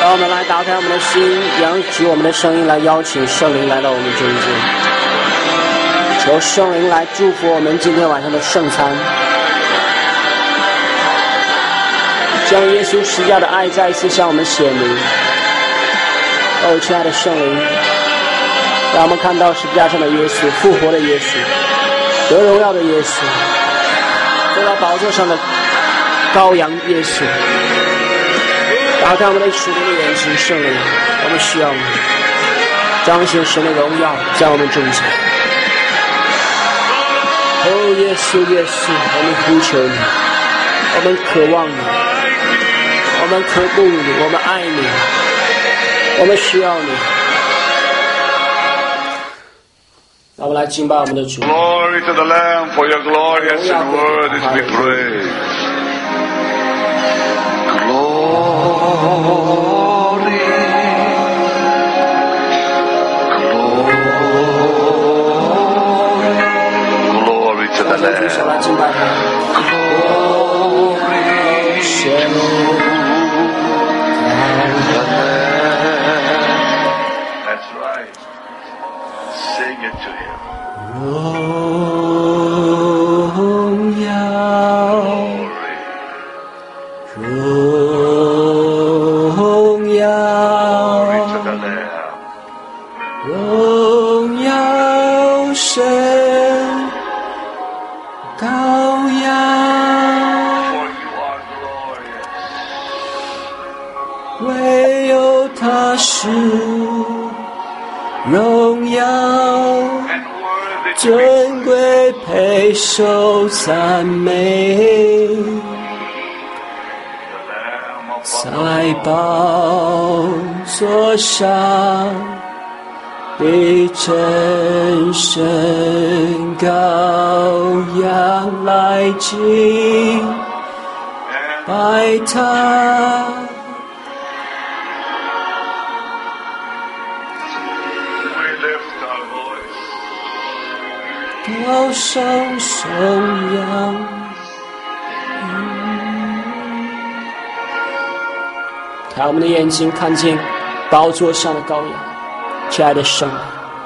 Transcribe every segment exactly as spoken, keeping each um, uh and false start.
让我们来打开我们的心，扬起我们的声音来邀请圣灵来到我们中间，求圣灵来祝福我们今天晚上的圣餐，将耶稣十架的爱再一次向我们显明。哦，亲爱的圣灵，让我们看到十字架上的耶稣，复活的耶稣，得荣耀的耶稣，坐到宝座上的羔羊耶稣。打开我们的属灵的眼睛，圣灵，我们需要你彰显神的荣耀在我们中间。哦，耶稣，耶稣，我们呼求你，我们渴望你，我们渴慕你，我们爱你，我们需要你。让我们来敬拜我们的主。 Glory to the Lamb, for your glorious and word is be praised. Glory, glory, glory to the Lamb. Glory to the Lamb. That's right. Sing it to him. 荣耀，荣耀，荣耀神，羔羊，唯有他是荣耀。 尊贵配受赞美，在宝座上被真神羔羊来敬拜他。 高声颂扬，开我们的眼睛，看见宝座上的羔羊，亲爱的圣灵，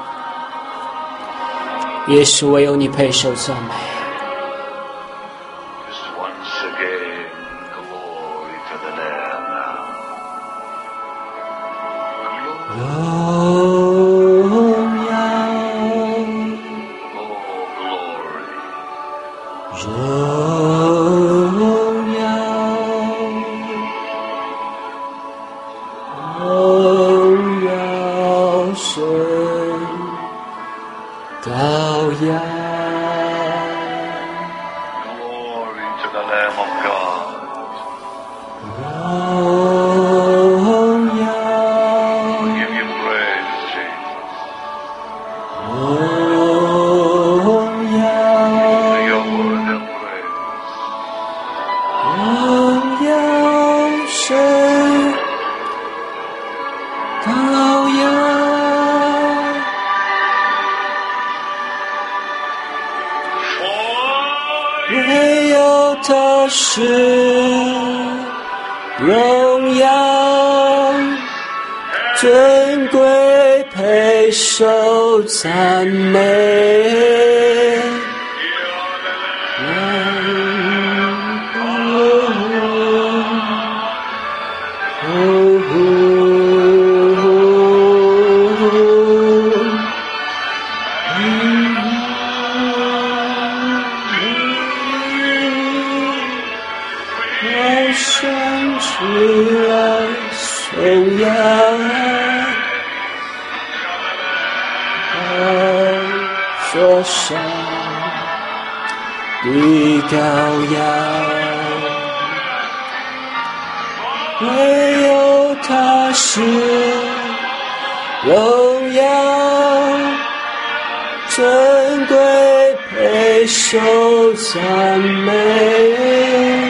耶稣，唯有你配受赞美。 唯有他是荣耀，尊贵配受赞美。上的羔羊，唯有他是荣耀，尊贵配受赞美。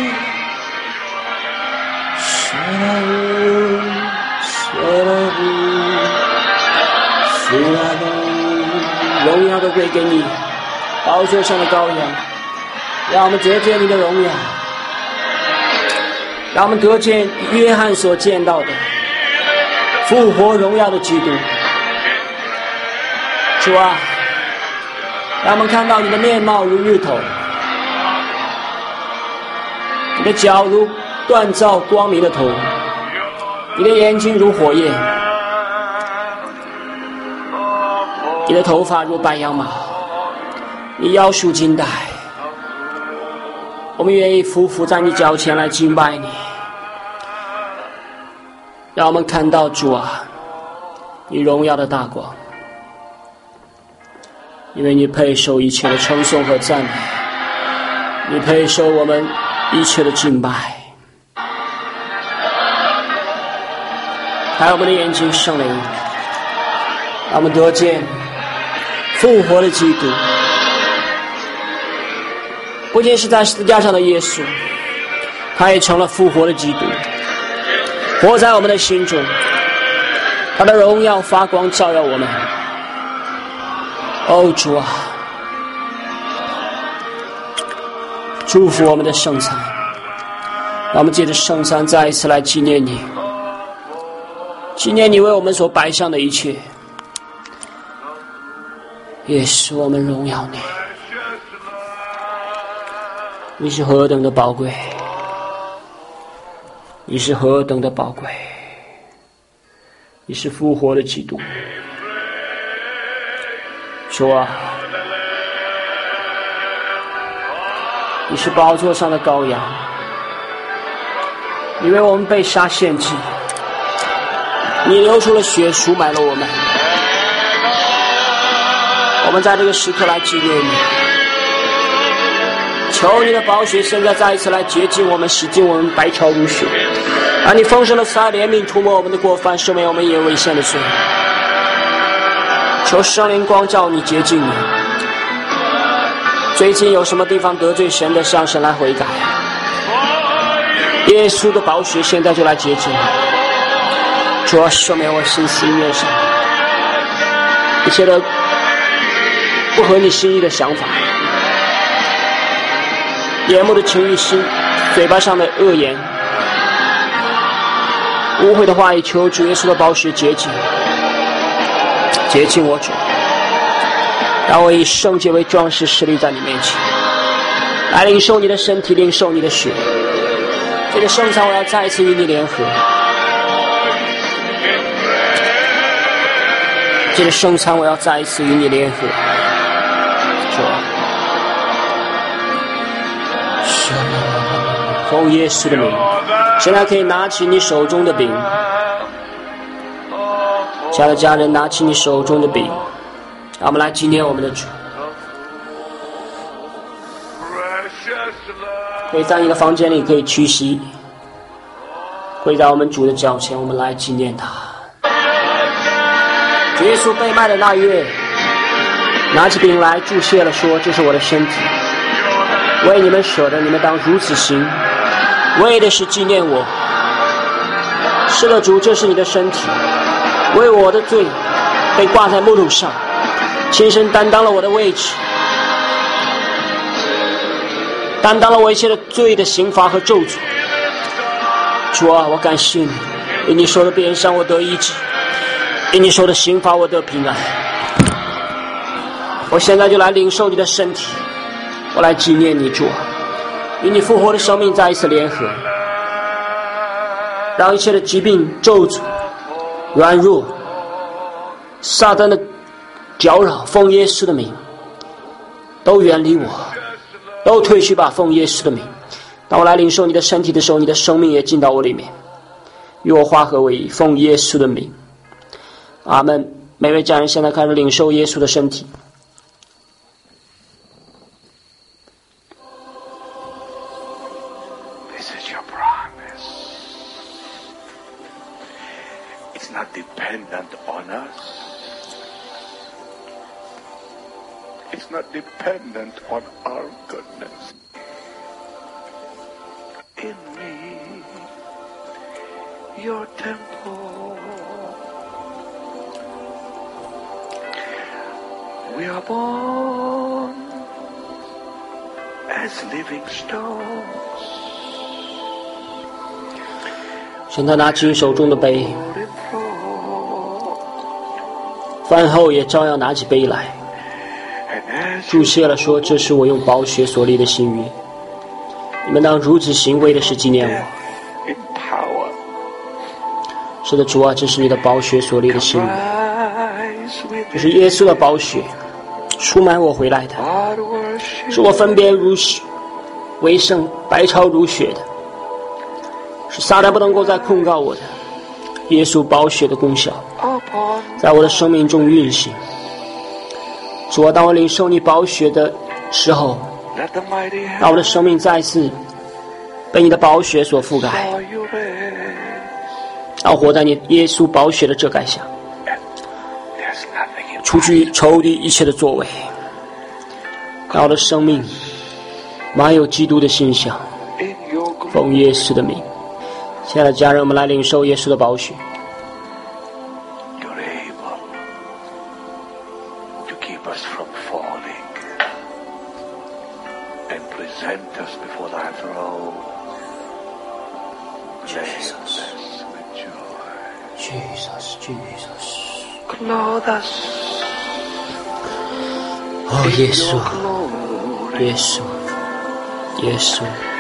荣耀都归给你，宝座上的羔羊，让我们得见你的荣耀，让我们得见约翰所见到的， 复活荣耀的基督。主啊，让我们看到你的面貌如日头，你的脚如锻造光明的头，你的眼睛如火焰，你的头发如白羊毛，你腰束金带。我们愿意匍匐在你脚前来敬拜你，让我们看到主啊，你荣耀的大光，因为你配受一切的称颂和赞美，你配受我们一切的敬拜。开我们的眼睛，圣灵，让我们得见复活的基督，不仅是在十字架上的耶稣，他也成了复活的基督，活在我们的心中，他的荣耀发光照耀我们。哦，主啊，祝福我们的圣餐，让我们借着圣餐再一次来纪念你，纪念你为我们所摆上的一切，也使我们荣耀你。你是何等的宝贵，你是何等的宝贵，你是复活的基督。主啊，你是宝座上的羔羊，你为我们被杀献祭，你流出了血赎买了我们，我们在这个时刻来纪念你，求你的宝血现在再一次来洁净我们，洗净我们，白潮如雪，而你丰盛的慈爱怜悯涂抹我们的过犯，赦免我们也危险的罪。求圣灵光照你，洁净你。最近有什么地方得罪神的，向神来悔改。耶稣的宝血现在就来洁净你。主啊，赦免我心思意念上一切的不合你心意的想法，眼目的情欲心，嘴巴上的恶言，污秽的话语，求主耶稣的宝血洁净，洁净我主，让我以圣洁为装饰，侍立在你面前，来领受你的身体，领受你的血。这个圣餐我要再一次与你联合，这个圣餐我要再一次与你联合。主啊，奉耶稣的名，现在可以拿起你手中的饼。亲爱的家人，拿起你手中的饼，让我们来纪念我们的主。可以在你的房间里可以屈膝，跪在我们主的脚前，我们来纪念他。主耶稣被卖的那月，拿起饼来祝谢了，说：“这是我的身体，为你们舍的，你们当如此行，为的是纪念我。”是的，主，这是你的身体，为我的罪被挂在木头上，亲身担当了我的位置，担当了我一切的罪的刑罚和咒诅。主啊，我感谢你，因你受的鞭伤我得医治，因你受的刑罚我得平安。我现在就来领受你的身体，我来纪念你，主啊，与你复活的生命再一次联合，让一切的疾病、咒诅、软弱、撒旦的搅扰，奉耶稣的名都远离我，都退去吧，奉耶稣的名。当我来领受你的身体的时候，你的生命也进到我里面，与我化合为一，奉耶稣的名。阿们。每位家人现在开始领受耶稣的身体。 This is your promise. It's not dependent on us. It's not dependent on our goodness. In me, your temple. We are born as living stones. 现在拿起手中的杯， 饭后也照样拿起杯来，注谢了说：“这是我用宝血所立的新约，你们当如此行为的是纪念我。”是的，主啊，这是你的宝血所立的新约，这是耶稣的宝血出卖我回来的，是我分别如为圣、白超如雪的，是撒旦不能够再控告我的。耶稣宝血的功效在我的生命中运行。主啊，当我领受你宝血的时候，让我的生命再次被你的宝血所覆盖，让我活在你耶稣宝血的遮盖下，除去仇敌一切的作为，让我的生命满有基督的形象。奉耶稣的名，亲爱的家人，我们来领受耶稣的宝血。哦，耶稣，耶稣，耶稣，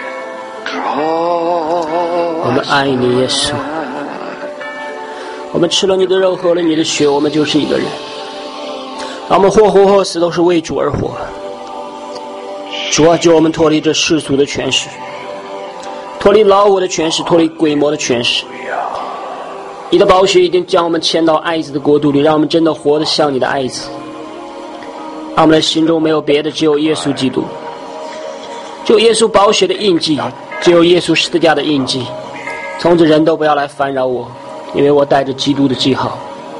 我们爱你，耶稣。我们吃了你的肉，喝了你的血，我们就是一个人。让我们或活或死，都是为主而活。主啊，救我们脱离这世俗的权势，脱离老我的权势，脱离鬼魔的权势。你的宝血已经将我们牵到爱子的国度里，让我们真的活得像你的爱子。让我们的心中没有别的，只有耶稣基督，只有耶稣宝血的印记，只有耶稣十字架的印记。从此人都不要来烦扰我，因为我带着基督的记号。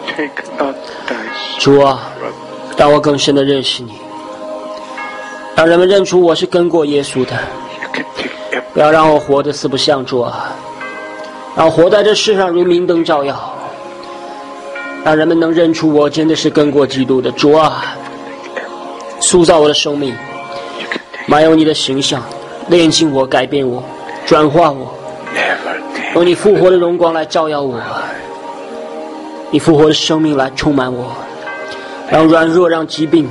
主啊，让我更深的认识你，让人们认出我是跟过耶稣的。不要让我活得四不像。主啊，让我活在这世上如明灯照耀，让人们能认出我真的是跟过基督的。主啊，塑造我的生命，满有你的形象，炼净我，改变我，转化我，用你复活的荣光来照耀我，你复活的生命来充满我，让软弱，让疾病，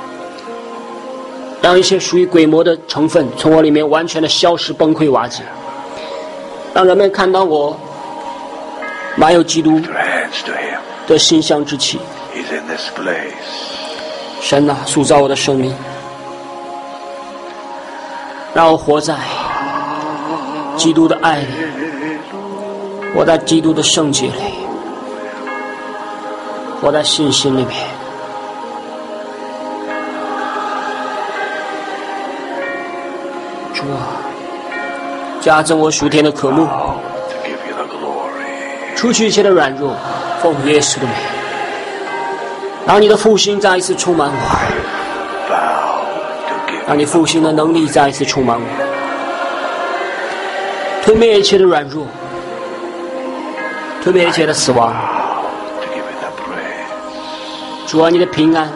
让一些属于鬼魔的成分从我里面完全的消失、崩溃、瓦解，让人们看到我满有基督的馨香之气。神啊，塑造我的生命，让我活在基督的爱里，活在基督的圣洁里，活在信心里面。主啊，加增我属天的渴慕，除去一切的软弱，奉耶稣的名，让你的复兴再一次充满我，让你复兴的能力再一次充满我，吞灭一切的软弱，吞灭一切的死亡。主啊，你的平安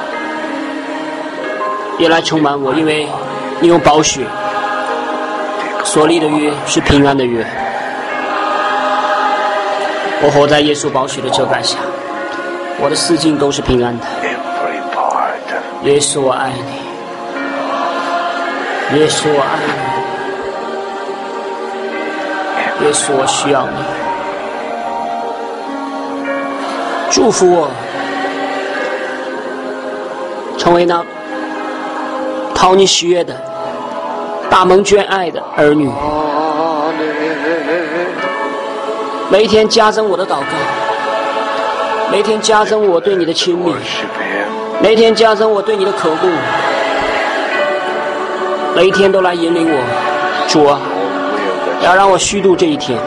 也来充满我，因为你用宝血所立的约是平安的约。我活在耶稣宝血的遮盖下，我的四境都是平安的。耶稣，我爱你，耶稣，我爱你，耶稣，我需要你。祝福我成为那讨你喜悦的大蒙眷爱的儿女，每一天加增我的祷告，每一天加增我对你的亲密，每一天加增我对你的渴慕，每一天都来引领我。主啊，要让我虚度这一天，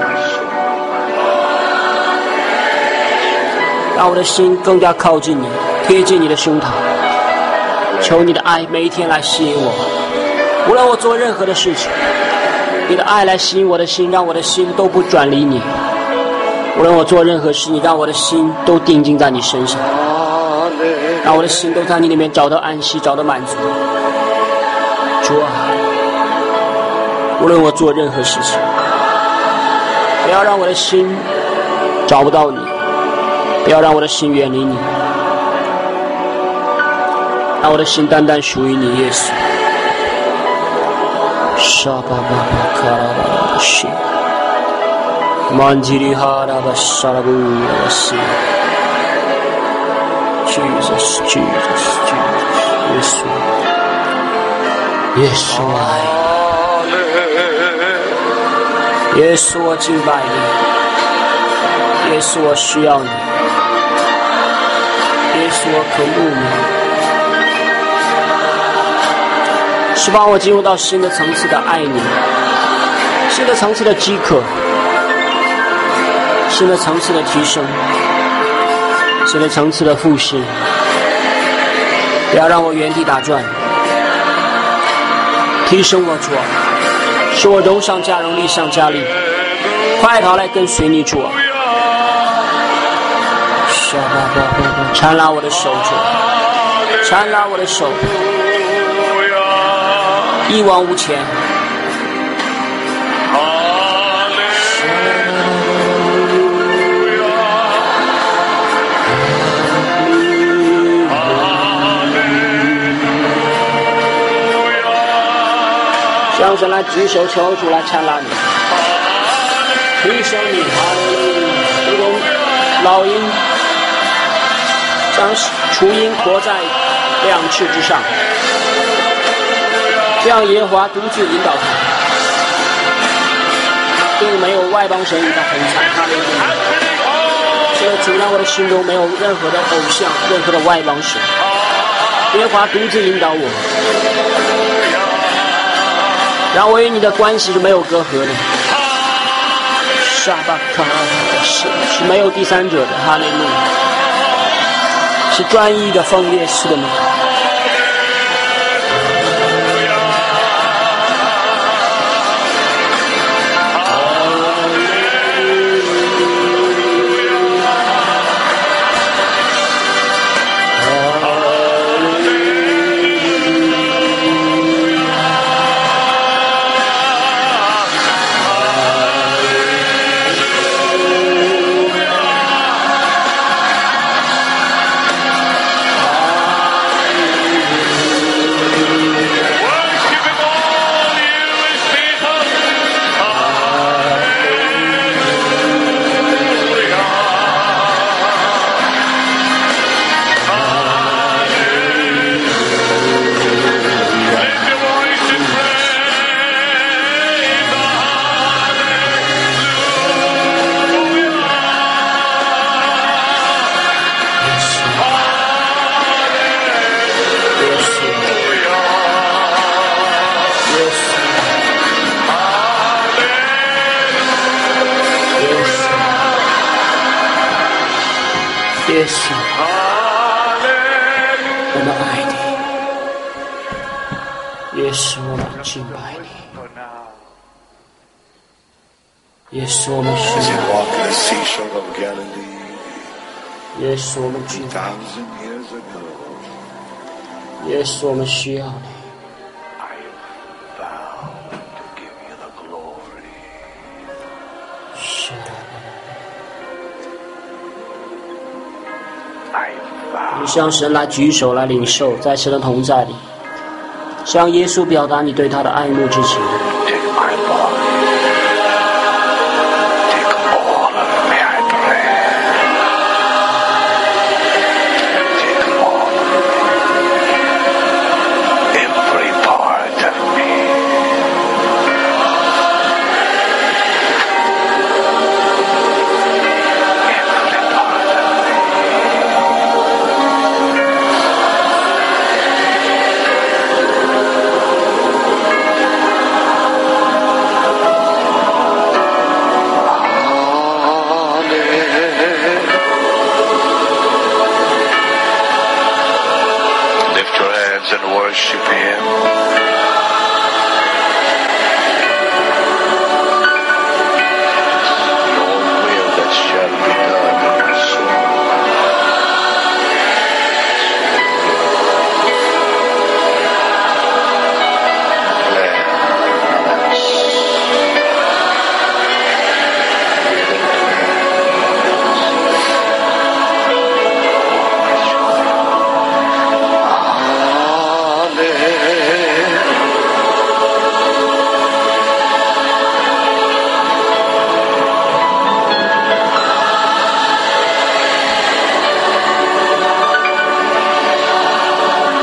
让我的心更加靠近你，贴近你的胸膛。求你的爱每一天来吸引我，无论我做任何的事情，你的爱来吸引我的心，让我的心都不转离你。无论我做任何事，你让我的心都定睛在你身上，让我的心都在你里面找到安息，找到满足。主啊，无论我做任何事情，不要让我的心找不到你，不要让我的心远离你。 让我的心单单属于你，耶稣。沙巴巴巴卡拉巴拉西，曼吉里哈拉巴沙拉布拉西。Jesus, Jesus, Jesus, 耶稣，耶稣爱，耶稣我敬拜你，耶稣我需要你，耶稣我渴慕你，希望我进入到新的层次的爱你，新的层次的饥渴，新的层次的提升。新的层次的复试，不要让我原地打转，提升我主啊，使我荣上加荣，力上加力，快跑来跟随你主啊！缠拉我的手主，缠拉我的手，一往无前。让神来举手求主来缠拉你，提升你，如同老鹰将雏鹰驮在两翅之上，这样耶和华独自引导他，并没有外邦神与他同在。哈利路亚！这个主让我的心中没有任何的偶像，任何的外邦神，耶和华独自引导我。让我与你的关系是没有隔阂的，沙巴卡是是没有第三者的，哈利路亚，是专一的奉耶稣的名。耶稣，我们爱你，耶稣，我们敬拜你，耶稣，我们需要你，耶稣，我们敬拜你，耶稣，我们需要你。你向神来举手来领受，在神的同在里，向耶稣表达你对他的爱慕之情。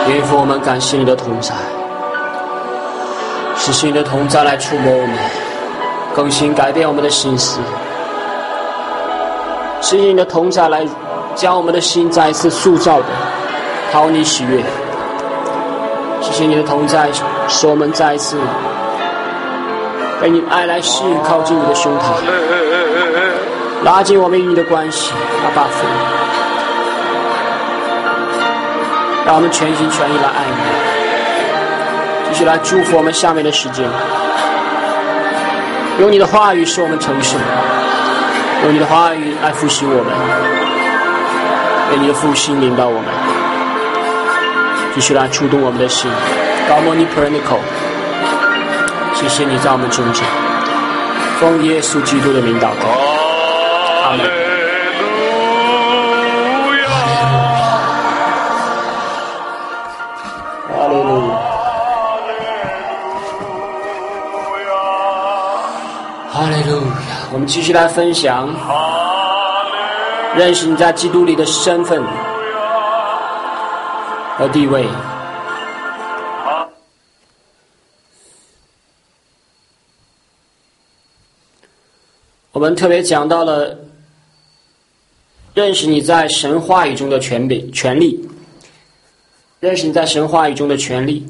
愿父，我们感谢你的同在，是你的同在来触摸我们，更新改变我们的心思，是你的同在来将我们的心再一次塑造的讨你喜悦。谢谢你的同在，使我们再一次被你爱来吸引，靠近你的胸膛，拉近我们与你的关系。阿爸父，让我们全心全意来爱你，继续来祝福我们下面的时间。用你的话语使我们成圣，用你的话语来复习我们，愿你的复兴领导我们，继续来触动我们的心。高摩尼普仁的口，谢谢你在我们中间，奉耶稣基督的名祷告，阿门。哈利路亚！我们继续来分享认识你在基督里的身份和地位。我们特别讲到了认识你在神话语中的权柄、权利，认识你在神话语中的权利。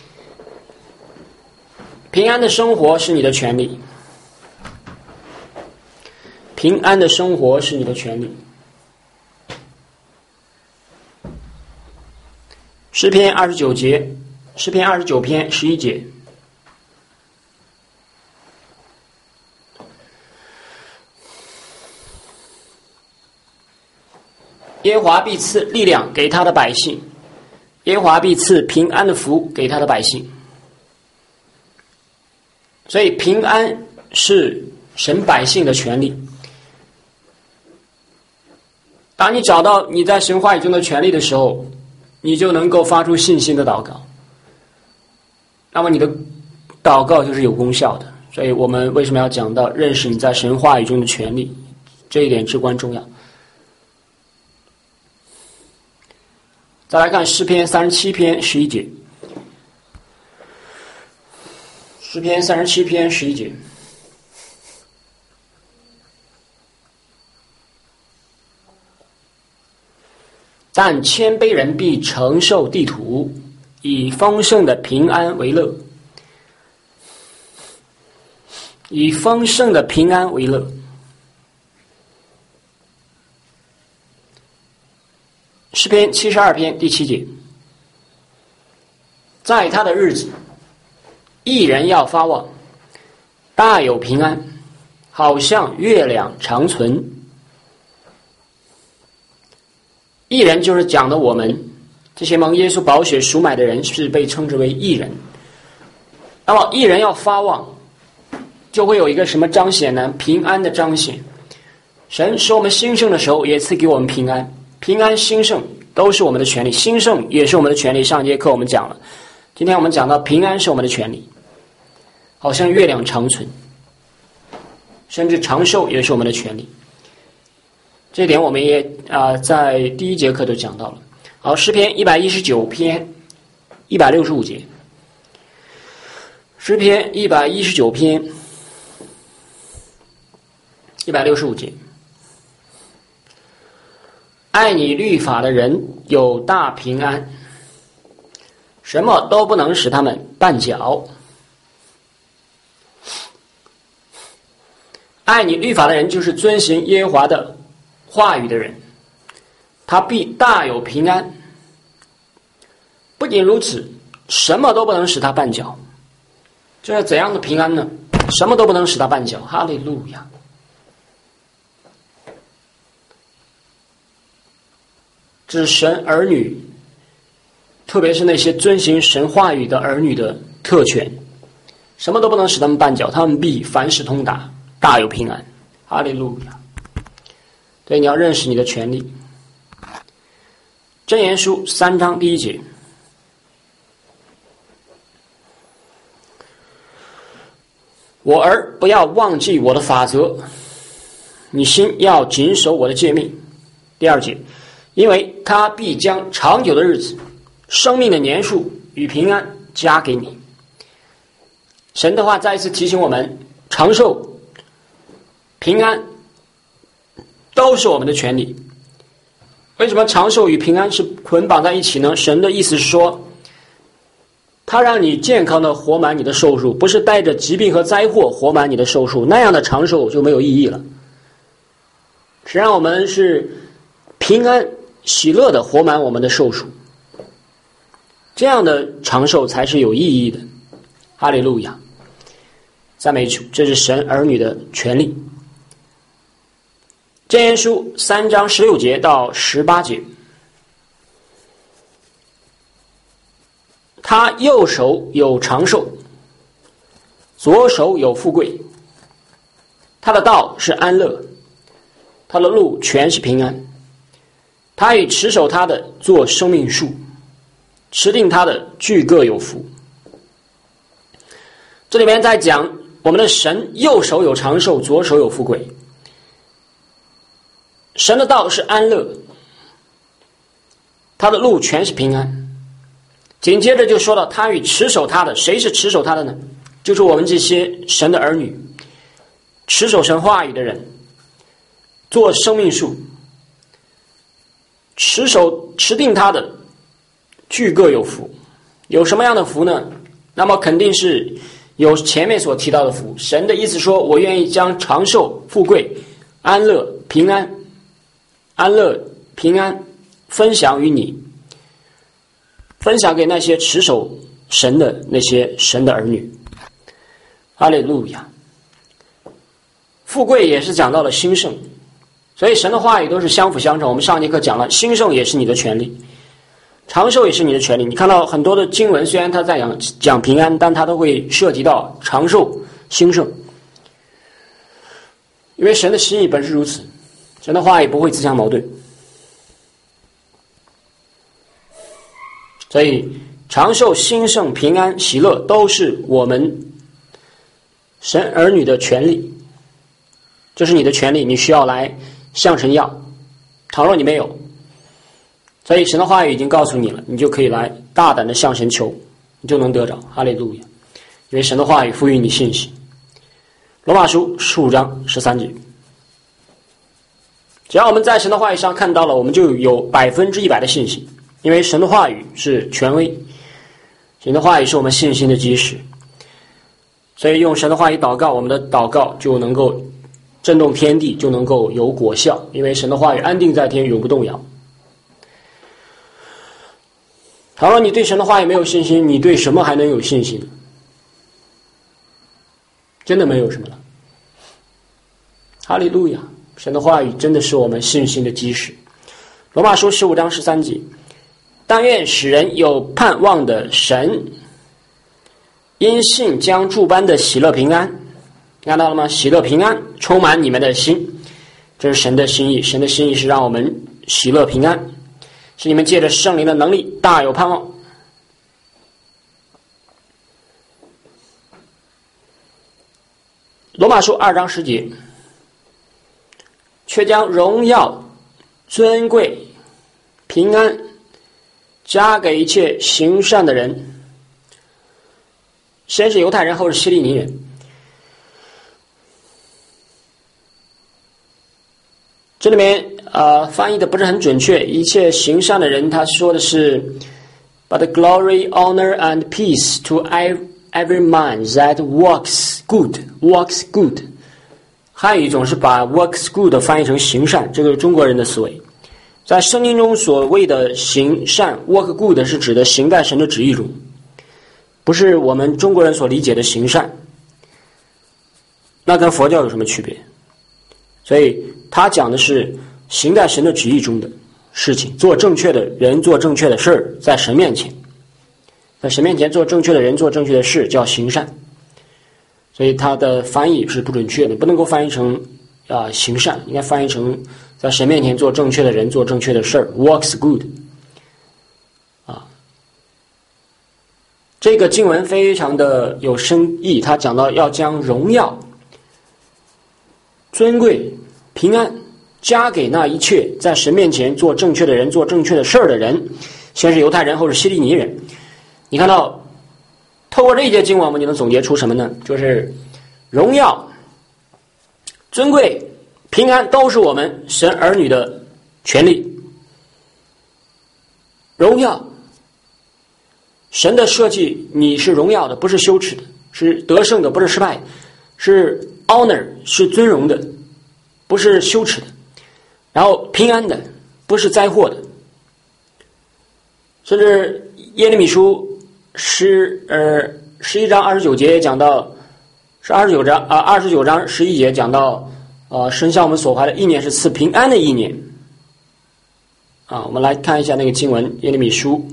平安的生活是你的权利。平安的生活是你的权利。诗篇二十九节，诗篇二十九篇十一节。耶和华必赐力量给他的百姓，耶和华必赐平安的福给他的百姓。所以平安是神百姓的权利。当你找到你在神话语中的权利的时候，你就能够发出信心的祷告，那么你的祷告就是有功效的。所以我们为什么要讲到认识你在神话语中的权利，这一点至关重要。再来看诗篇三十七篇十一节，诗篇三十七篇十一节。但谦卑人必承受地土，以丰盛的平安为乐。以丰盛的平安为乐。诗篇七十二篇第七节，在他的日子，义人要发旺，大有平安，好像月亮长存。义人就是讲的我们这些蒙耶稣宝血赎买的人，是被称之为义人。那么义人要发旺，就会有一个什么彰显呢？平安的彰显。神使我们兴盛的时候，也赐给我们平安。平安兴盛都是我们的权利，兴盛也是我们的权利。上一节课我们讲了，今天我们讲到平安是我们的权利，好像月亮长存，甚至长寿也是我们的权利。这点我们也啊、呃、在第一节课都讲到了。好，诗篇一百一十九篇一百六十五节，诗篇一百一十九篇一百六十五节。爱你律法的人有大平安，什么都不能使他们绊脚。爱你律法的人就是遵行耶和华的话语的人，他必大有平安。不仅如此，什么都不能使他绊脚。这是怎样的平安呢？什么都不能使他绊脚。哈利路亚！这是神儿女，特别是那些遵行神话语的儿女的特权。什么都不能使他们绊脚，他们必凡事通达，大有平安。哈利路亚！对，你要认识你的权利。箴言书三章第一节，我儿不要忘记我的法则，你心要谨守我的诫命。第二节，因为他必将长久的日子生命的年数与平安加给你。神的话再一次提醒我们，长寿、平安都是我们的权利。为什么长寿与平安是捆绑在一起呢？神的意思是说，他让你健康的活满你的寿数，不是带着疾病和灾祸活满你的寿数，那样的长寿就没有意义了。实际上我们是平安喜乐的活满我们的寿数，这样的长寿才是有意义的。哈利路亚，赞美主，这是神儿女的权利。箴言书三章十六节到十八节，他右手有长寿，左手有富贵，他的道是安乐，他的路全是平安。他与持守他的做生命树，持定他的俱各有福。这里面在讲我们的神右手有长寿，左手有富贵。神的道是安乐，他的路全是平安。紧接着就说到他与持守他的，谁是持守他的呢？就是我们这些神的儿女，持守神话语的人，做生命树，持守持定他的俱各有福。有什么样的福呢？那么肯定是有前面所提到的福。神的意思说，我愿意将长寿、富贵、安乐、平安安乐平安分享于你，分享给那些持守神的那些神的儿女。哈利路亚。富贵也是讲到了兴盛，所以神的话语都是相辅相成。我们上节课讲了，兴盛也是你的权利，长寿也是你的权利。你看到很多的经文，虽然他在讲讲平安，但他都会涉及到长寿、兴盛，因为神的心意本是如此，神的话也不会自相矛盾。所以长寿、兴盛、平安、喜乐都是我们神儿女的权利，这是你的权利，你需要来向神要。倘若你没有，所以神的话语已经告诉你了，你就可以来大胆的向神求，你就能得着。哈利路亚。因为神的话语赋予你信心。罗马书十五章十三节，只要我们在神的话语上看到了，我们就有百分之一百的信心，因为神的话语是权威，神的话语是我们信心的基石。所以用神的话语祷告，我们的祷告就能够震动天地，就能够有果效，因为神的话语安定在天，永不动摇。倘若你对神的话语没有信心，你对什么还能有信心？真的没有什么了。哈利路亚！神的话语真的是我们信心的基石。罗马书十五章十三节，但愿使人有盼望的神，因信将诸般的喜乐平安，看到了吗？喜乐平安充满你们的心，这是神的心意。神的心意是让我们喜乐平安，是你们借着圣灵的能力大有盼望。罗马书二章十节，却将荣耀、尊贵、平安加给一切行善的人，先是犹太人，后是希利尼人。这里面呃翻译的不是很准确，一切行善的人，他说的是 But glory, honor, and peace to every man that walks good, walks good。 汉语总是把 works good 翻译成行善，这个是中国人的思维。在圣经中所谓的行善 work good 是指的行在神的旨意中，不是我们中国人所理解的行善，那跟佛教有什么区别？所以他讲的是行在神的旨意中的事情，做正确的人，做正确的事儿，在神面前，在神面前做正确的人，做正确的事，叫行善。所以他的翻译是不准确的，不能够翻译成啊、呃、行善，应该翻译成在神面前做正确的人，做正确的事儿 ，works good。啊，这个经文非常的有深意，他讲到要将荣耀、尊贵、平安加给那一切在神面前做正确的人，做正确的事儿的人。 先是犹太人，后是希利尼人。你看到透过这一节经文，我们就能总结出什么呢？就是荣耀、尊贵、平安都是我们神儿女的权利。荣耀，神的设计，你是荣耀的，不是羞耻的，是得胜的，不是失败，是 honor， 是尊荣的，不是羞耻的。然后平安的，不是灾祸的。甚至耶利米书十呃十一章二十九节讲到，是二十九章啊二十九章十一节讲到，呃，神向我们所怀的意念是赐平安的意念。啊，我们来看一下那个经文，耶利米书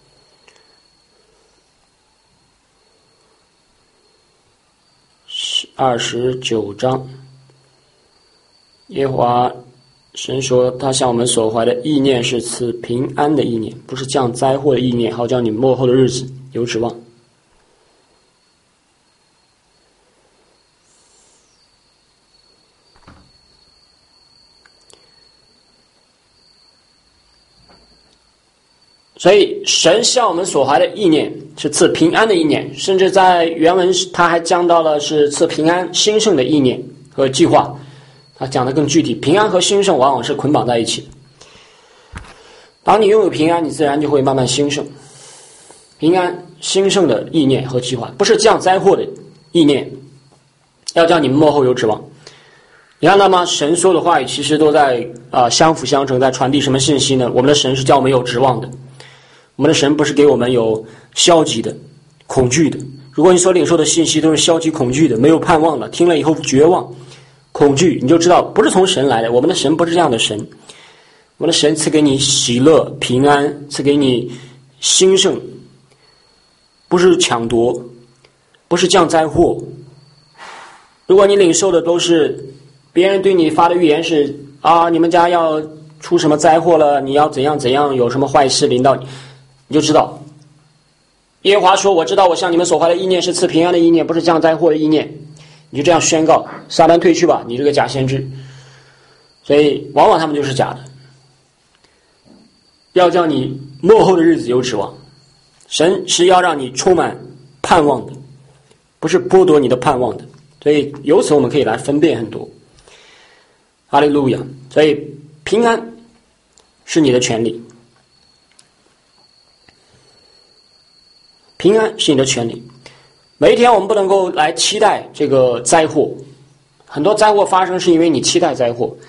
二十九章，耶和华神说，他向我们所怀的意念是赐平安的意念，不是降灾祸的意念，好叫你末后的日子有指望。所以神向我们所怀的意念是赐平安的意念，甚至在原文他还讲到了是赐平安兴盛的意念和计划，他讲得更具体，平安和兴盛往往是捆绑在一起的。当你拥有平安，你自然就会慢慢兴盛。平安兴盛的意念和计划，不是降灾祸的意念，要叫你们末后有指望。你看到吗？神说的话语其实都在啊、呃、相辅相成，在传递什么信息呢？我们的神是叫我们有指望的，我们的神不是给我们有消极的、恐惧的。如果你所领受的信息都是消极、恐惧的，没有盼望了，听了以后绝望、恐惧，你就知道不是从神来的。我们的神不是这样的神，我们的神赐给你喜乐、平安，赐给你兴盛，不是抢夺，不是降灾祸。如果你领受的都是别人对你发的预言是啊，你们家要出什么灾祸了，你要怎样怎样，有什么坏事临到你，你就知道耶和华说，我知道我向你们所怀的意念是赐平安的意念，不是降灾祸的意念。你就这样宣告，撒旦退去吧，你这个假先知。所以往往他们就是假的，要叫你末后的日子有指望。神是要让你充满盼望的，不是剥夺你的盼望的。所以由此我们可以来分辨很多。哈利路亚！所以平安是你的权利，平安是你的权利。每一天我们不能够来期待这个灾祸，很多灾祸发生是因为你期待灾祸。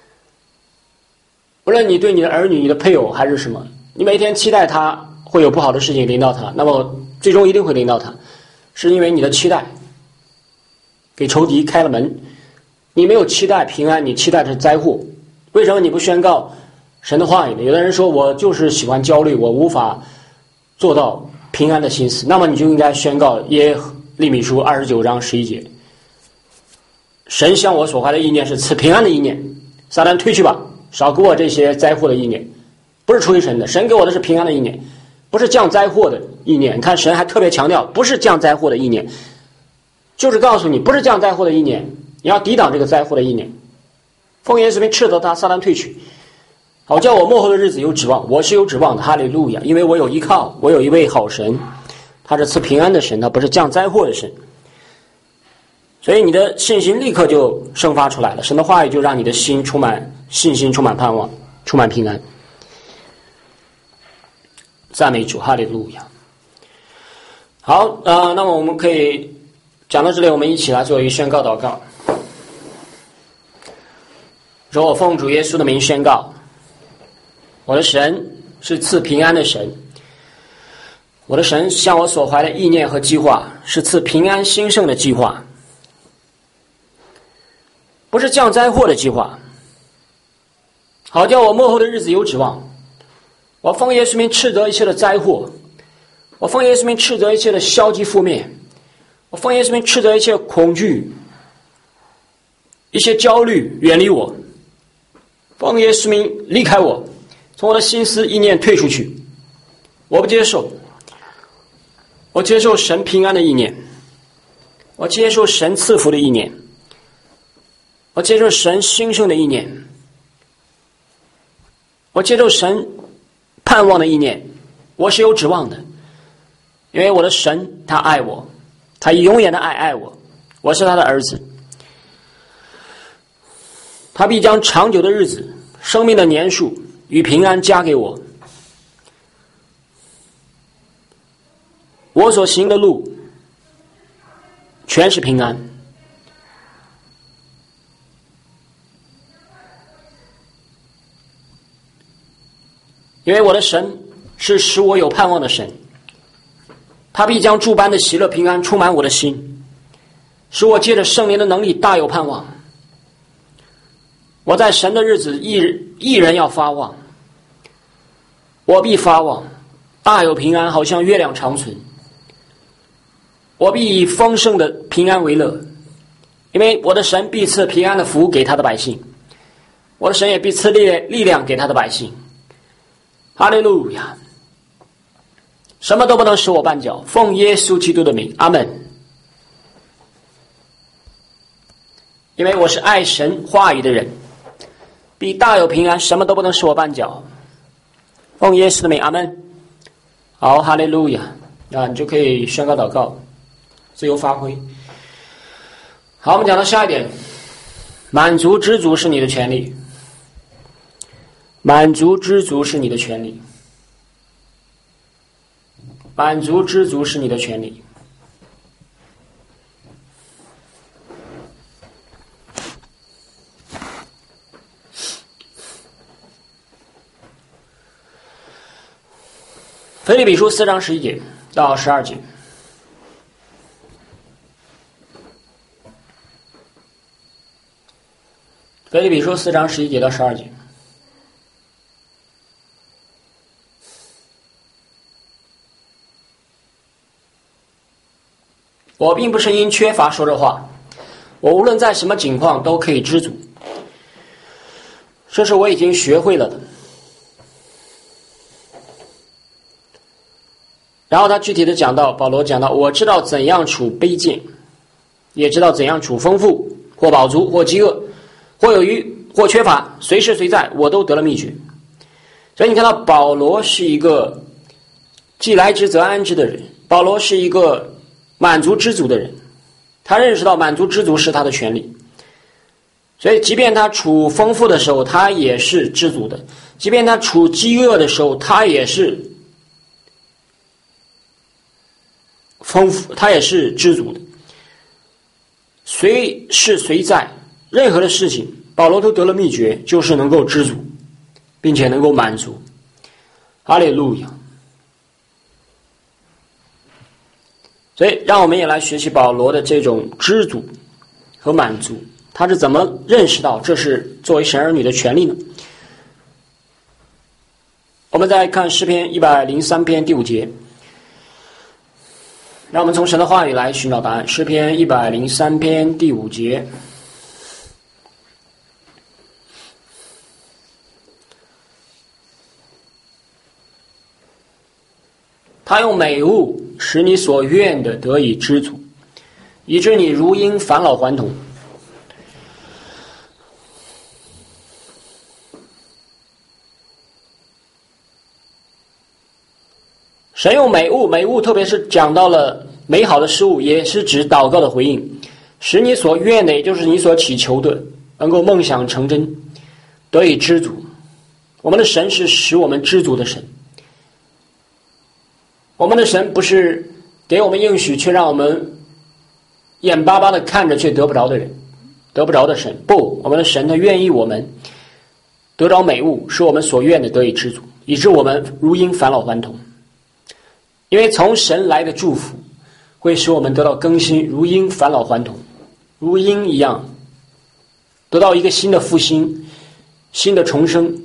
无论你对你的儿女、你的配偶还是什么，你每天期待他会有不好的事情临到他，那么最终一定会临到他，是因为你的期待给仇敌开了门。你没有期待平安，你期待的是灾祸。为什么你不宣告神的话语呢？有的人说我就是喜欢焦虑，我无法做到平安的心思，那么你就应该宣告耶利米书二十九章十一节，神向我所怀的意念是赐平安的意念，撒旦退去吧，少给我这些灾祸的意念，不是出于神的，神给我的是平安的意念，不是降灾祸的意念。你看神还特别强调不是降灾祸的意念，就是告诉你不是降灾祸的意念，你要抵挡这个灾祸的意念。奉耶稣名斥责他，撒旦退去，好叫我末后的日子有指望。我是有指望的，哈利路亚！因为我有依靠，我有一位好神，他是赐平安的神，他不是降灾祸的神。所以你的信心立刻就生发出来了，神的话语就让你的心充满信心，充满盼望，充满平安。赞美主，哈利路亚！好，呃，那么我们可以讲到这里，我们一起来做一个宣告祷告。说，我奉主耶稣的名宣告，我的神是赐平安的神，我的神向我所怀的意念和计划是赐平安兴盛的计划，不是降灾祸的计划，好叫我末后的日子有指望。我奉耶稣名斥责一切的灾祸，我奉耶稣名斥责一切的消极负面，我奉耶稣名斥责一切恐惧，一些焦虑远离我，奉耶稣名离开我，从我的心思意念退出去。我不接受，我接受神平安的意念，我接受神赐福的意念，我接受神兴盛的意念，我接受神盼望的意念， 我是有指望的，因为我的神他爱我，他以永远的爱爱我，我是他的儿子，他必将长久的日子、生命的年数与平安加给我。我所行的路全是平安，因为我的神是使我有盼望的神，他必将诸般的喜乐平安充满我的心，使我借着圣灵的能力大有盼望。我在神的日子一一人要发旺，我必发旺，大有平安，好像月亮长存。我必以丰盛的平安为乐，因为我的神必赐平安的福给他的百姓，我的神也必赐力力量给他的百姓。哈利路亚！什么都不能使我绊脚，奉耶稣基督的名，阿们。因为我是爱神话语的人，必大有平安，什么都不能使我绊脚，奉耶稣的名，阿们。好，哈利路亚！啊，你就可以宣告祷告，自由发挥。好，我们讲到下一点，满足知足是你的权利。满足知足是你的权利，满足知足是你的权利。腓立比书四章十一节到十二节。腓立比书四章十一节到十二节。我并不是因缺乏说这话，我无论在什么境况都可以知足，这是我已经学会了的。然后他具体的讲到，保罗讲到，我知道怎样处卑贱，也知道怎样处丰富，或饱足，或饥饿，或有余，或缺乏，随时随在，我都得了秘诀。所以你看到保罗是一个既来之则安之的人，保罗是一个满足知足的人，他认识到满足知足是他的权利，所以即便他处丰富的时候他也是知足的，即便他处饥饿的时候他也是丰富，他也是知足的，随是随在，任何的事情保罗都得了秘诀，就是能够知足并且能够满足。哈利路亚！所以让我们也来学习保罗的这种知足和满足，他是怎么认识到这是作为神儿女的权利呢？我们再看诗篇一百零三篇第五节，让我们从神的话语来寻找答案。诗篇一百零三篇第五节，他用美物使你所愿的得以知足，以致你如婴返老还童。神用美物，美物特别是讲到了美好的事物，也是指祷告的回应，使你所愿的，也就是你所祈求的，能够梦想成真，得以知足。我们的神是使我们知足的神，我们的神不是给我们应许却让我们眼巴巴的看着却得不着的人，得不着的神。不，我们的神他愿意我们得着美物，使我们所愿的得以知足，以致我们如婴返老还童。因为从神来的祝福会使我们得到更新，如婴返老还童，如婴一样得到一个新的复兴，新的重生，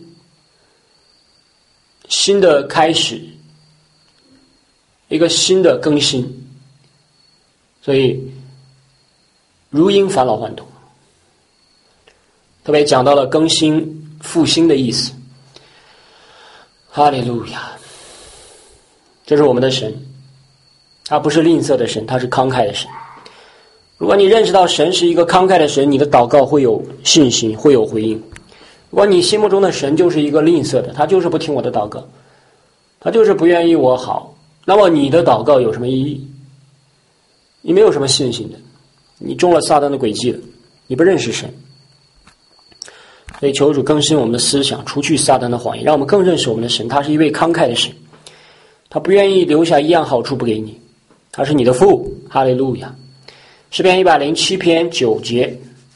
新的开始，一个新的更新。所以如婴返老还童特别讲到了更新复兴的意思。哈利路亚！这是我们的神，他不是吝啬的神，他是慷慨的神。如果你认识到神是一个慷慨的神，你的祷告会有信心，会有回应。如果你心目中的神就是一个吝啬的，他就是不听我的祷告， 他就是不愿意我好。那么你的祷告有什么意义？你没有什么信心的，你中了撒旦的诡计了，你不认识神。所以求主更新我们的思想，除去撒旦的谎言，让我们更认识我们的神。他是一位慷慨的神，他不愿意留下一样好处不给你，他是你的父。哈利路亚。诗篇一百零七篇九节，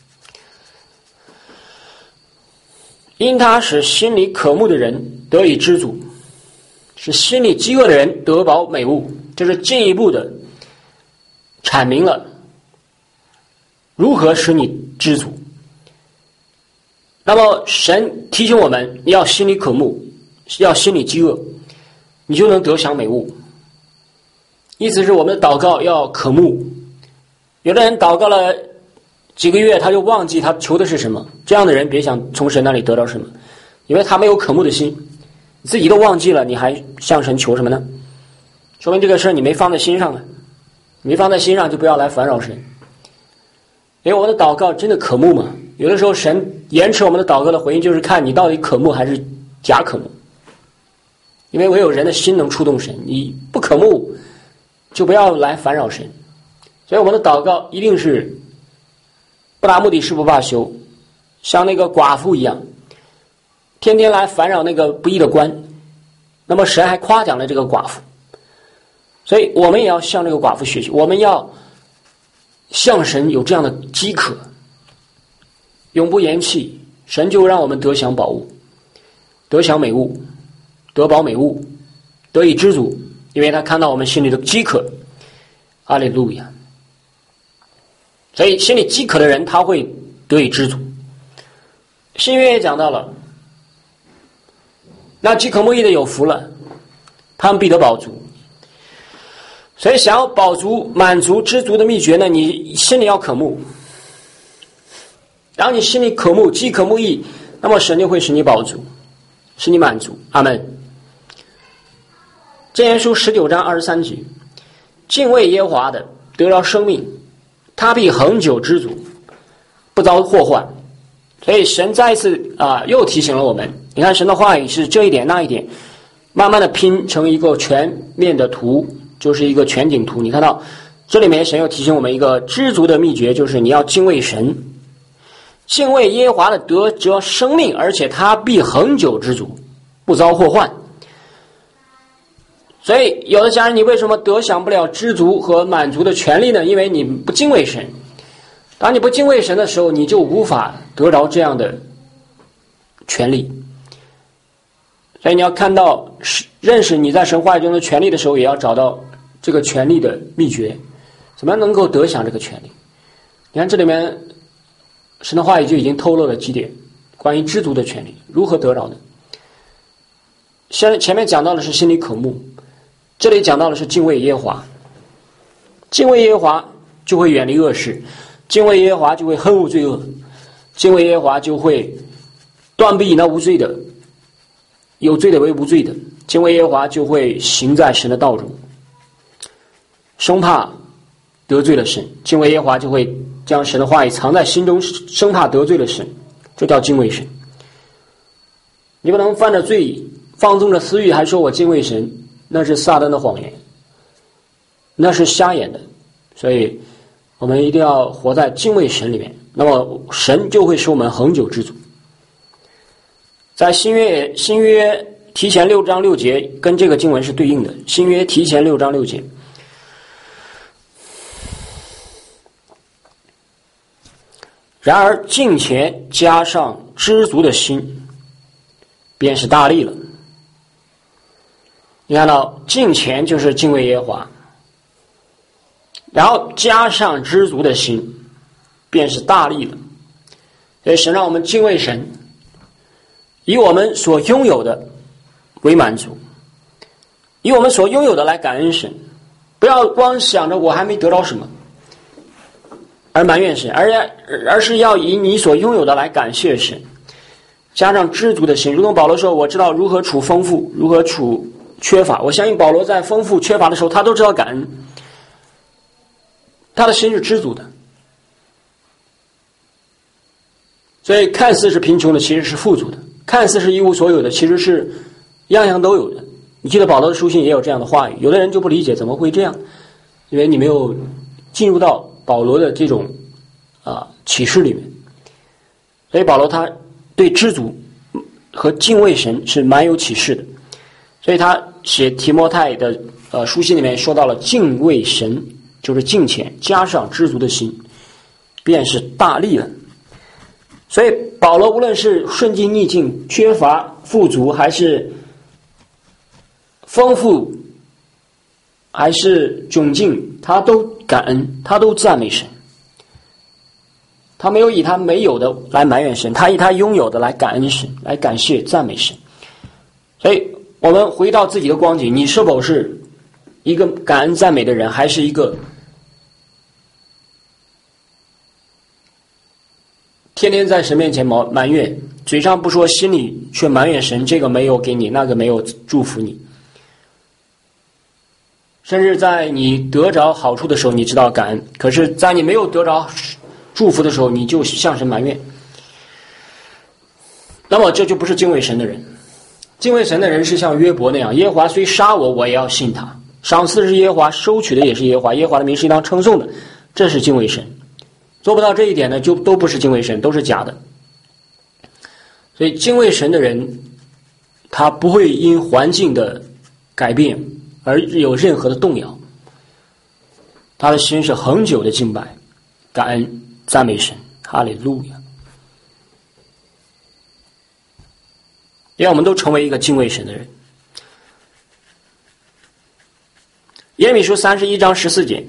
因他使心里渴慕的人得以知足，使心里饥饿的人得饱美物。这是进一步的阐明了如何使你知足。那么神提醒我们，你要心里渴慕，要心里饥饿，你就能得享美物。意思是我们的祷告要渴慕。有的人祷告了几个月，他就忘记他求的是什么，这样的人别想从神那里得到什么，因为他没有渴慕的心，你自己都忘记了，你还向神求什么呢？说明这个事你没放在心上啊，没放在心上就不要来烦扰神。因为我的祷告真的渴慕吗？有的时候神延迟我们的祷告的回应，就是看你到底渴慕还是假渴慕。因为唯有人的心能触动神，你不渴慕就不要来烦扰神。所以我们的祷告一定是不达目的誓不罢休，像那个寡妇一样，天天来烦扰那个不义的官，那么神还夸奖了这个寡妇。所以我们也要向这个寡妇学习，我们要向神有这样的饥渴，永不言弃，神就让我们得享宝物，得享美物，得饱美物，得以知足，因为他看到我们心里的饥渴。哈利路亚。所以心里饥渴的人他会得以知足。新约也讲到了，那饥渴慕义的有福了，他们必得饱足。所以想要饱足满足知足的秘诀呢，你心里要渴慕，然后你心里渴慕饥渴慕义，那么神就会使你饱足，使你满足。阿们。箴言书十九章二十三节，敬畏耶和华的得着生命，他必恒久知足，不遭祸患。所以神再一次啊、呃、又提醒了我们，你看神的话语是这一点那一点慢慢的拼成一个全面的图，就是一个全景图。你看到这里面神又提醒我们一个知足的秘诀，就是你要敬畏神，敬畏耶和华的得着生命，而且他必恒久知足，不遭祸患。所以有的家人，你为什么得享不了知足和满足的权利呢？因为你不敬畏神。当你不敬畏神的时候，你就无法得着这样的权利。所以你要看到认识你在神话语中的权利的时候，也要找到这个权利的秘诀，怎么样能够得享这个权利。你看这里面神的话语就已经透露了几点关于知足的权利，如何得着呢？先前面讲到的是心里渴慕，这里讲到的是敬畏耶和华。敬畏耶和华就会远离恶事，敬畏耶和华就会恨恶罪恶，敬畏耶和华就会断臂那无罪的，有罪的为无罪的，敬畏耶和华就会行在神的道中，生怕得罪了神。敬畏耶和华就会将神的话语藏在心中，生怕得罪了神，这叫敬畏神。你不能犯着罪，放纵着私欲，还说我敬畏神，那是撒旦的谎言，那是瞎眼的。所以我们一定要活在敬畏神里面，那么神就会使我们恒久知足。在新约新约提前六章六节跟这个经文是对应的，新约提前六章六节，然而敬虔加上知足的心，便是大利了。你看到敬虔就是敬畏耶和华，然后加上知足的心，便是大利了。所以神让我们敬畏神，以我们所拥有的为满足，以我们所拥有的来感恩神，不要光想着我还没得到什么而埋怨神，而而是要以你所拥有的来感谢神，加上知足的心。如同保罗说，我知道如何处丰富，如何处缺乏。我相信保罗在丰富缺乏的时候，他都知道感恩，他的心是知足的。所以看似是贫穷的，其实是富足的；看似是一无所有的，其实是样样都有的。 你记得保罗的书信也有这样的话语，有的人就不理解怎么会这样，因为你没有进入到保罗的这种啊启示里面。所以保罗他对知足和敬畏神是蛮有启示的，所以他写提摩太的呃书信里面说到了敬畏神，就是敬虔加上知足的心，便是大利了。所以保罗无论是顺境逆境、缺乏富足，还是丰富，还是窘境，他都感恩，他都赞美神。他没有以他没有的来埋怨神，他以他拥有的来感恩神，来感谢赞美神。所以我们回到自己的光景，你是否是一个感恩赞美的人，还是一个天天在神面前埋怨，嘴上不说，心里却埋怨神，这个没有给你，那个没有祝福你。甚至在你得着好处的时候你知道感恩，可是在你没有得着祝福的时候你就向神埋怨，那么这就不是敬畏神的人。敬畏神的人是像约伯那样，耶和华虽杀我，我也要信他，赏赐是耶和华，收取的也是耶和华，耶和华的名是应当称颂的，这是敬畏神。做不到这一点呢，就都不是敬畏神，都是假的。所以敬畏神的人，他不会因环境的改变而有任何的动摇，他的心是恒久的敬拜、感恩、赞美神。哈利路亚！愿我们都成为一个敬畏神的人。耶利米书三十一章十四节，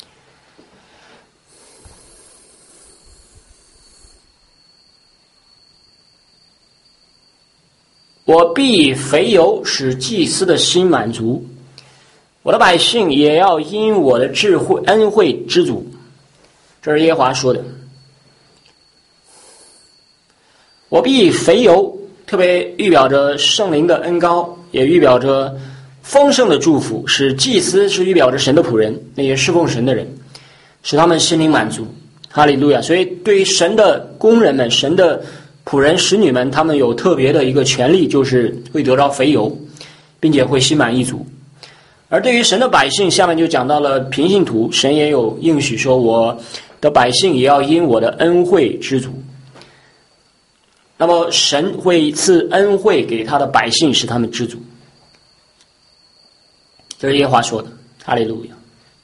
我必以肥油使祭司的心满足，我的百姓也要因我的智慧恩惠知足。这是耶和华说的。我必以肥油，特别预表着圣灵的恩膏，也预表着丰盛的祝福，使祭司是预表着神的仆人，那些侍奉神的人，使他们心灵满足。哈利路亚！所以对于神的工人们，神的仆人使女们，他们有特别的一个权利，就是会得着肥油，并且会心满意足。而对于神的百姓，下面就讲到了平信徒，神也有应许说，我的百姓也要因我的恩惠知足。那么神会赐恩惠给他的百姓，使他们知足。这是耶和华说的。哈利路亚！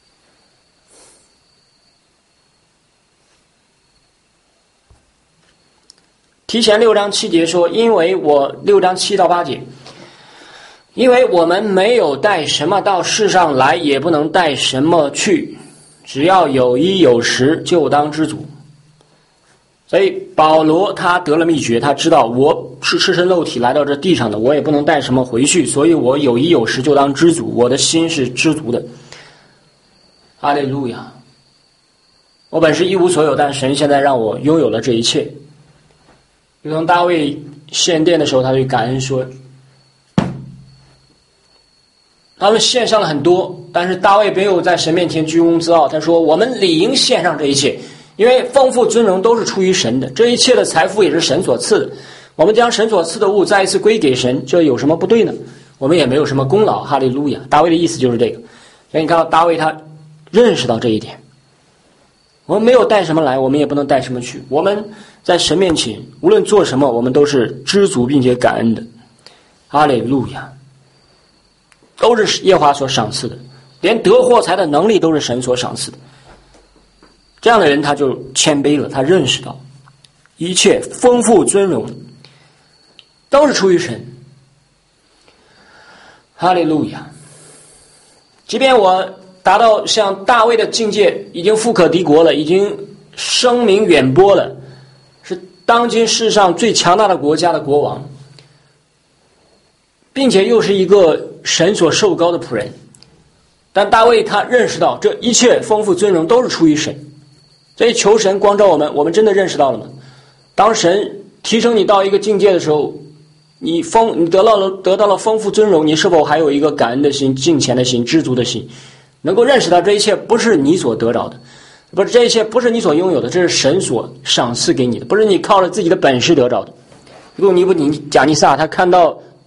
提前六章七节说，因为我六章七到八节，因为我们没有带什么到世上来，也不能带什么去，只要有衣有食，就当知足。所以保罗他得了秘诀，他知道我是赤身露体来到这地上的，我也不能带什么回去，所以我有衣有食就当知足，我的心是知足的。哈利路亚！我本是一无所有，但神现在让我拥有了这一切。如同大卫献殿的时候，他对感恩说，他们献上了很多，但是大卫没有在神面前居功自傲，他说我们理应献上这一切，因为丰富尊荣都是出于神的，这一切的财富也是神所赐的，我们将神所赐的物再一次归给神，这有什么不对呢？我们也没有什么功劳。哈利路亚！大卫的意思就是这个。所以你看到大卫他认识到这一点，我们没有带什么来，我们也不能带什么去，我们在神面前无论做什么，我们都是知足并且感恩的。哈利路亚！都是耶和华所赏赐的，连得货财的能力都是神所赏赐的。这样的人他就谦卑了，他认识到一切丰富尊荣都是出于神。哈利路亚！即便我达到像大卫的境界，已经富可敌国了，已经声名远播了，是当今世上最强大的国家的国王，并且又是一个神所受膏的仆人，但大卫他认识到这一切丰富尊荣都是出于神。所以求神光照我们，我们真的认识到了吗？当神提升你到一个境界的时候，你丰你得到了得到了丰富尊荣，你是否还有一个感恩的心、敬虔的心、知足的心，能够认识到这一切不是你所得着的，不是这一切不是你所拥有的，这是神所赏赐给你的，不是你靠着自己的本事得着的。如果尼布尼贾尼撒他看到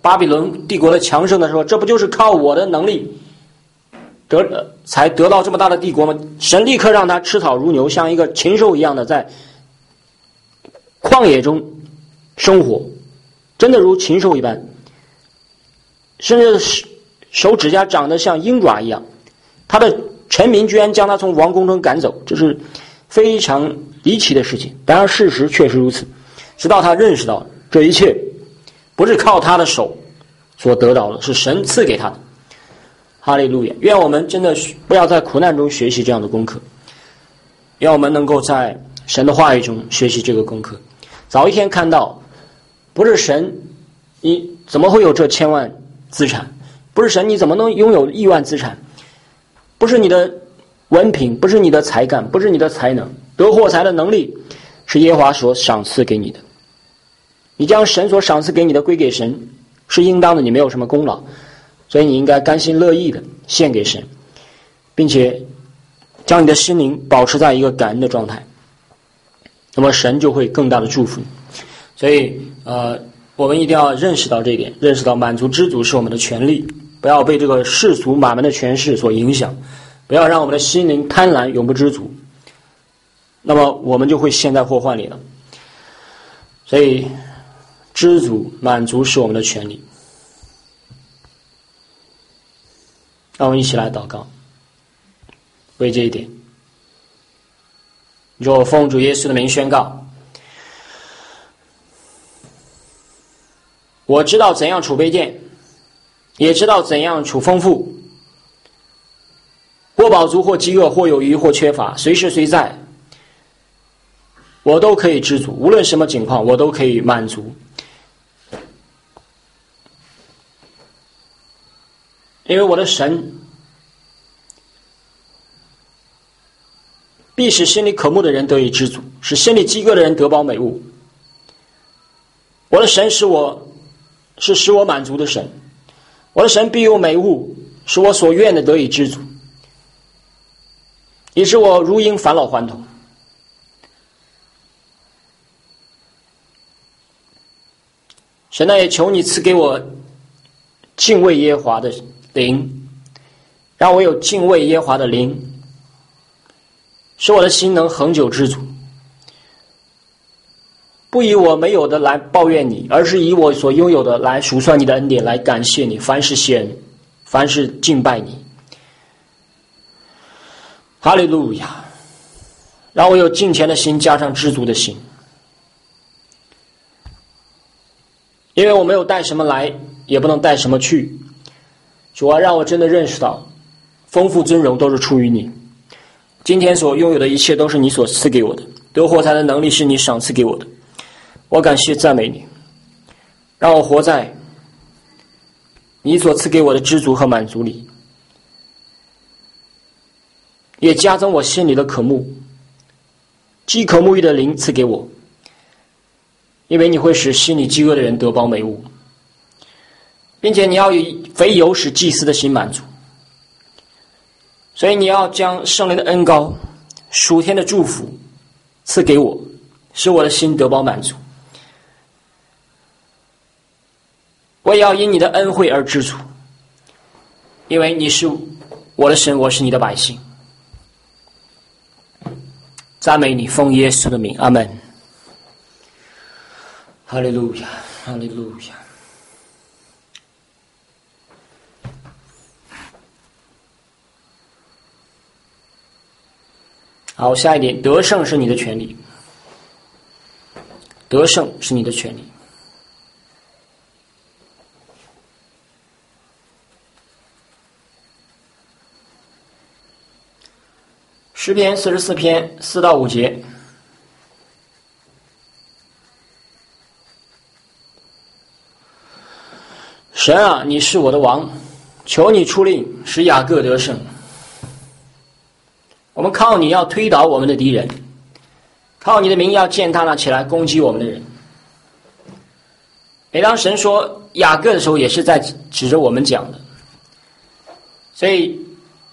巴比伦帝国的强盛的时候，这不就是靠我的能力得才得到这么大的帝国吗？神立刻让他吃草如牛，像一个禽兽一样的在旷野中生活，真的如禽兽一般，甚至手指甲长得像鹰爪一样。他的臣民居然将他从王宫中赶走，这是非常离奇的事情。然而事实确实如此，直到他认识到这一切不是靠他的手所得到的，是神赐给他的。哈利路亚！愿我们真的不要在苦难中学习这样的功课，愿我们能够在神的话语中学习这个功课，早一天看到不是神你怎么会有这千万资产，不是神你怎么能拥有亿万资产，不是你的文凭，不是你的才干，不是你的才能，得获财的能力是耶和华所赏赐给你的，你将神所赏赐给你的归给神是应当的，你没有什么功劳，所以你应该甘心乐意的献给神，并且将你的心灵保持在一个感恩的状态，那么神就会更大的祝福你。所以呃，我们一定要认识到这一点，认识到满足知足是我们的权利，不要被这个世俗马门的权势所影响，不要让我们的心灵贪婪永不知足，那么我们就会陷在祸患里了。所以知足满足是我们的权利。让我们一起来祷告，为这一点，若奉主耶稣的名宣告，我知道怎样处卑贱，也知道怎样处丰富，或饱足或饥饿，或有余或缺乏，随时随在我都可以知足，无论什么情况我都可以满足，因为我的神必使心里渴慕的人得以知足，使心里饥饿的人得饱美物。我的神使我是使我满足的神，我的神必有美物，使我所愿的得以知足，以致我如鹰返老还童。神啊，也求你赐给我敬畏耶和华的灵，让我有敬畏耶和华的灵，使我的心能恒久知足，不以我没有的来抱怨你，而是以我所拥有的来数算你的恩典，来感谢你，凡事谢恩，凡事敬拜你。哈利路亚！让我有敬虔的心加上知足的心，因为我没有带什么来，也不能带什么去。主啊，让我真的认识到丰富尊荣都是出于你，今天所拥有的一切都是你所赐给我的，得获财的能力是你赏赐给我的。我感谢赞美你，让我活在你所赐给我的知足和满足里，也加增我心里的渴慕，饥渴沐浴的灵赐给我，因为你会使心里饥饿的人得饱美物，并且你要以肥油使祭司的心满足，所以你要将圣灵的恩膏属天的祝福赐给我，使我的心得饱满足。我也要因你的恩惠而知足，因为你是我的神，我是你的百姓。赞美你，奉耶稣的名，阿们。哈利路亚，哈利路亚。好，下一点，得胜是你的权利，得胜是你的权利。诗篇四十四篇四到五节，神啊，你是我的王，求你出令使雅各得胜。我们靠你要推倒我们的敌人，靠你的名要践踏那起来攻击我们的人。每当神说雅各的时候，也是在指着我们讲的，所以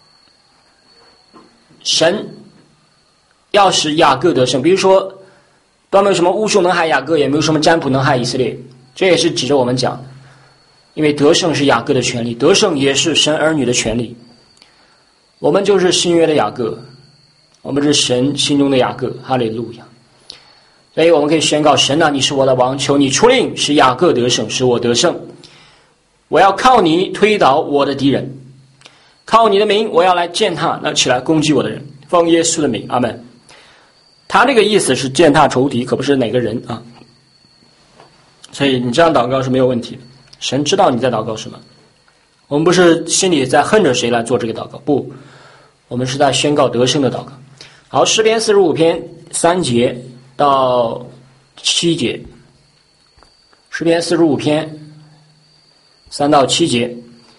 神要使雅各得胜，比如说都没有什么巫术能害雅各，也没有什么占卜能害以色列，这也是指着我们讲的。 因为得胜是雅各的权利，得胜也是神儿女的权利。我们就是新约的雅各，我们是神心中的雅各，哈利路亚。所以我们可以宣告，神啊，你是我的王，求你出令使雅各得胜，使我得胜。我要靠你推倒我的敌人，靠你的名我要来践踏那起来攻击我的人，奉耶稣的名，阿们。他这个意思是践踏仇敌，可不是哪个人啊。所以你这样祷告是没有问题的，神知道你在祷告什么。我们不是心里在恨着谁来做这个祷告，不，我们是在宣告得胜的祷告。好，诗篇四十五篇三节到七节，诗篇四十五篇三到七节。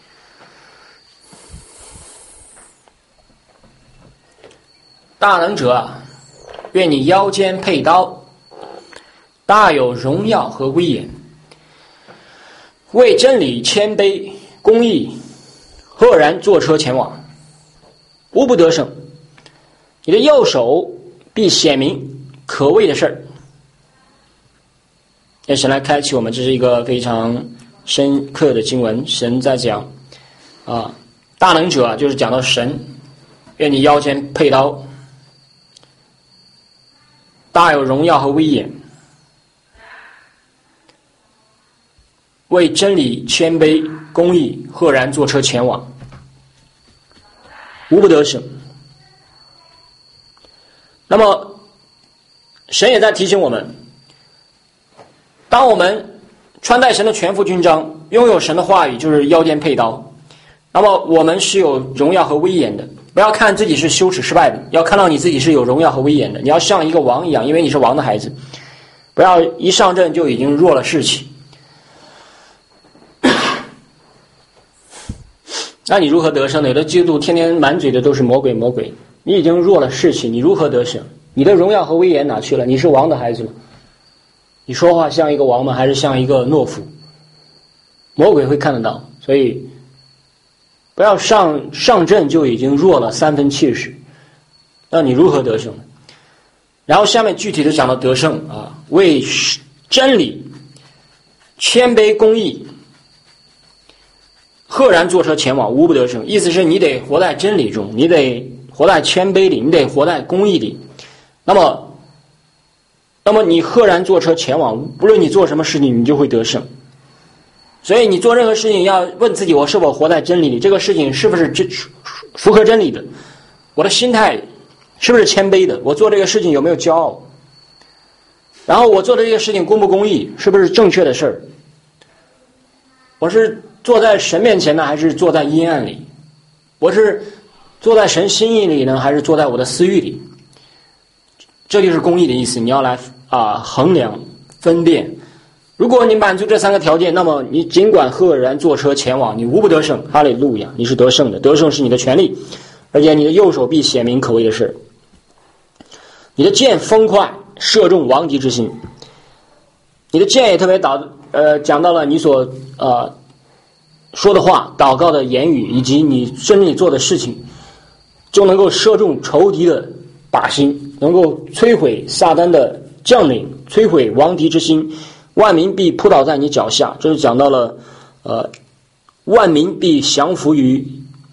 大能者啊，愿你腰间佩刀，大有荣耀和威严，为真理谦卑公义，赫然坐车前往，无不得胜。你的右手必显明可畏的事儿。让神来开启我们，这是一个非常深刻的经文。神在讲啊，大能者啊，就是讲到神，愿你腰间佩刀，大有荣耀和威严，为真理谦卑公义，赫然坐车前往，无不得胜。那么神也在提醒我们，当我们穿戴神的全副军装，拥有神的话语，就是腰间佩刀，那么我们是有荣耀和威严的。不要看自己是羞耻失败的，要看到你自己是有荣耀和威严的。你要像一个王一样，因为你是王的孩子，不要一上阵就已经弱了士气。那你如何得胜呢？有的基督徒天天满嘴的都是魔鬼魔鬼，你已经弱了士气，你如何得胜？你的荣耀和威严哪去了？你是王的孩子吗？你说话像一个王吗？还是像一个懦夫？魔鬼会看得到，所以不要上上阵就已经弱了三分气势，那你如何得胜呢？然后下面具体的讲到得胜啊，为真理谦卑公义，赫然坐车前往，无不得胜。意思是你得活在真理中，你得活在谦卑里，你得活在公义里。那么，那么你赫然坐车前往，不论你做什么事情，你就会得胜。所以你做任何事情要问自己，我是否活在真理里？这个事情是不是真符合真理的？我的心态是不是谦卑的？我做这个事情有没有骄傲？然后我做的这个事情公不公义？是不是正确的事儿？我是坐在神面前呢，还是坐在阴暗里？我是坐在神心意里呢，还是坐在我的私欲里？这就是公义的意思。你要来啊衡量分辨。如果你满足这三个条件，那么你尽管赫然坐车前往，你无不得胜。哈利路亚，你是得胜的，得胜是你的权利，而且你的右手必显明可畏的事。你的箭锋快，射中亡敌之心。你的箭也特别导呃讲到了你所呃说的话、祷告的言语，以及你真正做的事情，就能够射中仇敌的靶心，能够摧毁撒旦的将领，摧毁亡敌之心。万民必扑倒在你脚下，这是讲到了呃万民必降服于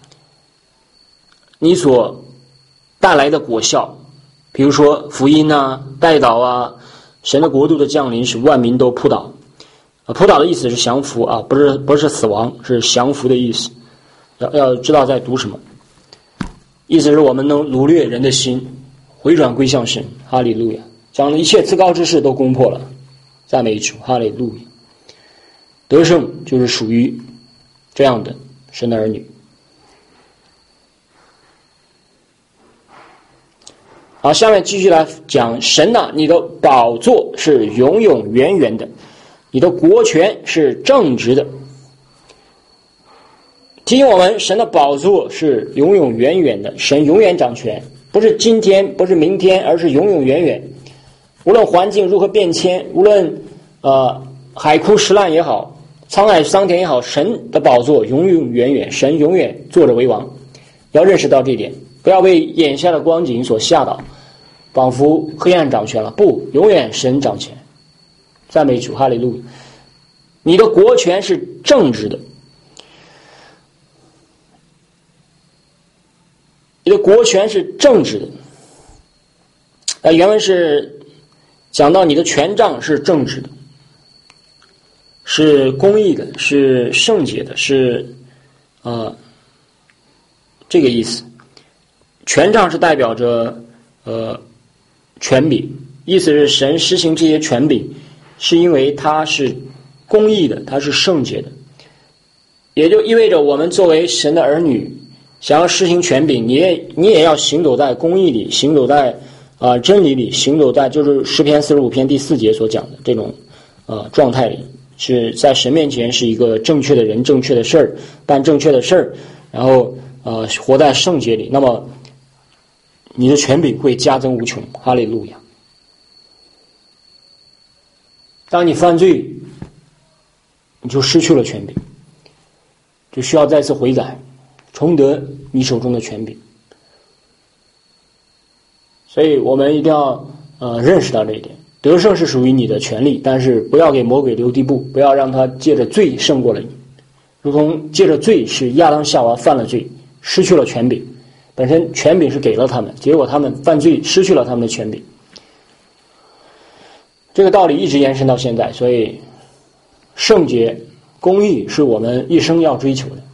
你所带来的果效，比如说福音啊、代祷啊、神的国度的降临，使万民都扑倒。啊，扑倒的意思是降服啊，不是不是死亡，是降服的意思。要要知道在读什么，意思是我们能掳掠人的心，回转归向神。哈利路亚，将一切自高之事都攻破了。赞美主，哈利路亚。得胜就是属于这样的神的儿女。好，下面继续来讲神啊，你的宝座是永永远远的，你的国权是正直的。提醒我们，神的宝座是永永远远的，神永远掌权，不是今天，不是明天，而是永永远远。无论环境如何变迁，无论呃海枯石烂也好，沧海桑田也好，神的宝座永永远远，神永远坐着为王。要认识到这一点，不要被眼下的光景所吓倒，仿佛黑暗掌权了。不，永远神掌权。赞美主，哈利路亚。 你的国权是正直的，你的国权是正直的。呃，原文是讲到你的权杖是正直的，是公义的，是圣洁的，是呃这个意思。权杖是代表着呃权柄，意思是神施行这些权柄，是因为它是公义的，它是圣洁的，也就意味着我们作为神的儿女，想要施行权柄，你也你也要行走在公义里，行走在啊、呃、真理里，行走在就是诗篇四十五篇第四节所讲的这种呃状态里，是在神面前是一个正确的人，正确的事儿，办正确的事儿，然后呃活在圣洁里，那么你的权柄会加增无穷。哈利路亚。当你犯罪，你就失去了权柄，就需要再次悔改，重得你手中的权柄。所以我们一定要呃认识到这一点，得胜是属于你的权利，但是不要给魔鬼留地步，不要让他借着罪胜过了你，如同借着罪使亚当夏娃犯了罪，失去了权柄，本身权柄是给了他们，结果他们犯罪失去了他们的权柄。这个道理一直延伸到现在，所以圣洁公义是我们一生要追求的。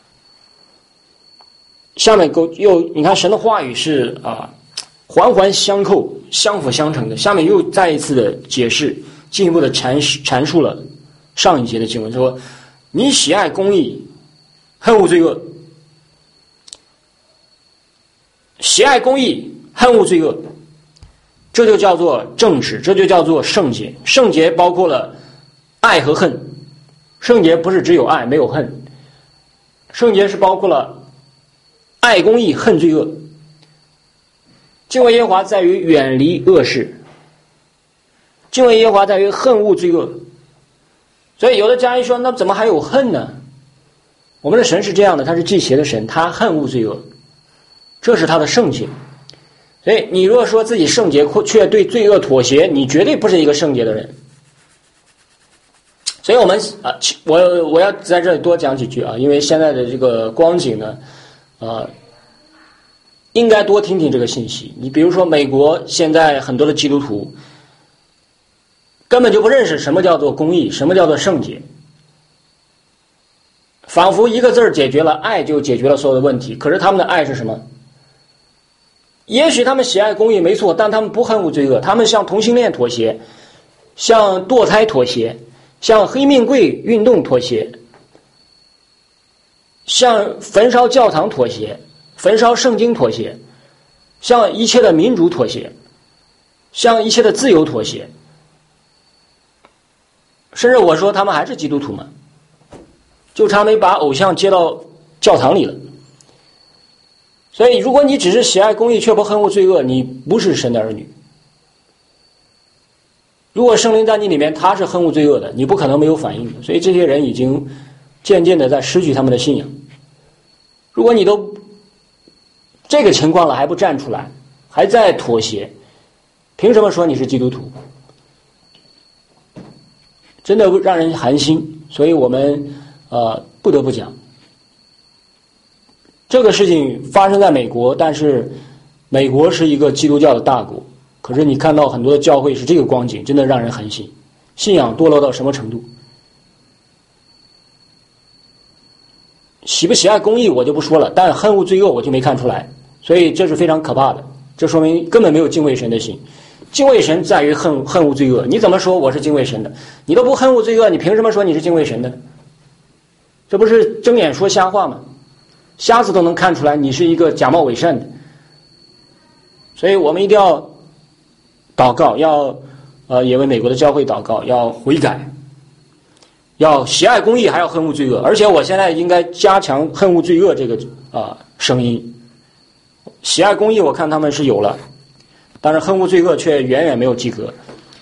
下面又你看神的话语是啊环环相扣，相辅相成的。下面又再一次的解释，进一步的阐阐述了上一节的经文，说你喜爱公义，恨恶罪恶。喜爱公义，恨恶罪恶，这就叫做正直，这就叫做圣洁。圣洁包括了爱和恨，圣洁不是只有爱没有恨，圣洁是包括了爱公义，恨罪恶。敬畏耶和华在于远离恶事，敬畏耶和华在于恨恶罪恶。所以有的家人说，那怎么还有恨呢？我们的神是这样的，他是忌邪的神，他恨恶罪恶，这是他的圣洁。所以你如果说自己圣洁却对罪恶妥协，你绝对不是一个圣洁的人。所以我们啊，我我要在这里多讲几句啊，因为现在的这个光景呢，呃，应该多听听这个信息。你比如说，美国现在很多的基督徒根本就不认识什么叫做公义，什么叫做圣洁，仿佛一个字儿解决了爱就解决了所有的问题。可是他们的爱是什么？也许他们喜爱公义没错，但他们不恨恶罪恶，他们向同性恋妥协，向堕胎妥协，向黑命贵运动妥协，向焚烧教堂妥协，焚烧圣经妥协，向一切的民主妥协，向一切的自由妥协。甚至我说他们还是基督徒嘛，就差没把偶像接到教堂里了。所以如果你只是喜爱公义却不恨恶罪恶，你不是神的儿女。如果圣灵在你里面他是恨恶罪恶的，你不可能没有反应的。所以这些人已经渐渐的在失去他们的信仰。如果你都这个情况了还不站出来，还在妥协，凭什么说你是基督徒？真的让人寒心。所以我们呃不得不讲，这个事情发生在美国，但是美国是一个基督教的大国，可是你看到很多的教会是这个光景，真的让人寒心。信仰堕落到什么程度？喜不喜爱公义我就不说了，但恨恶罪恶我就没看出来，所以这是非常可怕的。这说明根本没有敬畏神的心。敬畏神在于恨恨恶罪恶。你怎么说我是敬畏神的？你都不恨恶罪恶，你凭什么说你是敬畏神的？这不是睁眼说瞎话吗？瞎子都能看出来你是一个假冒伪善的。所以我们一定要祷告，要呃也为美国的教会祷告，要悔改，要喜爱公义，还要恨恶罪恶。而且我现在应该加强恨恶罪恶这个啊、呃、声音。喜爱公义我看他们是有了，但是恨恶罪恶却远远没有及格。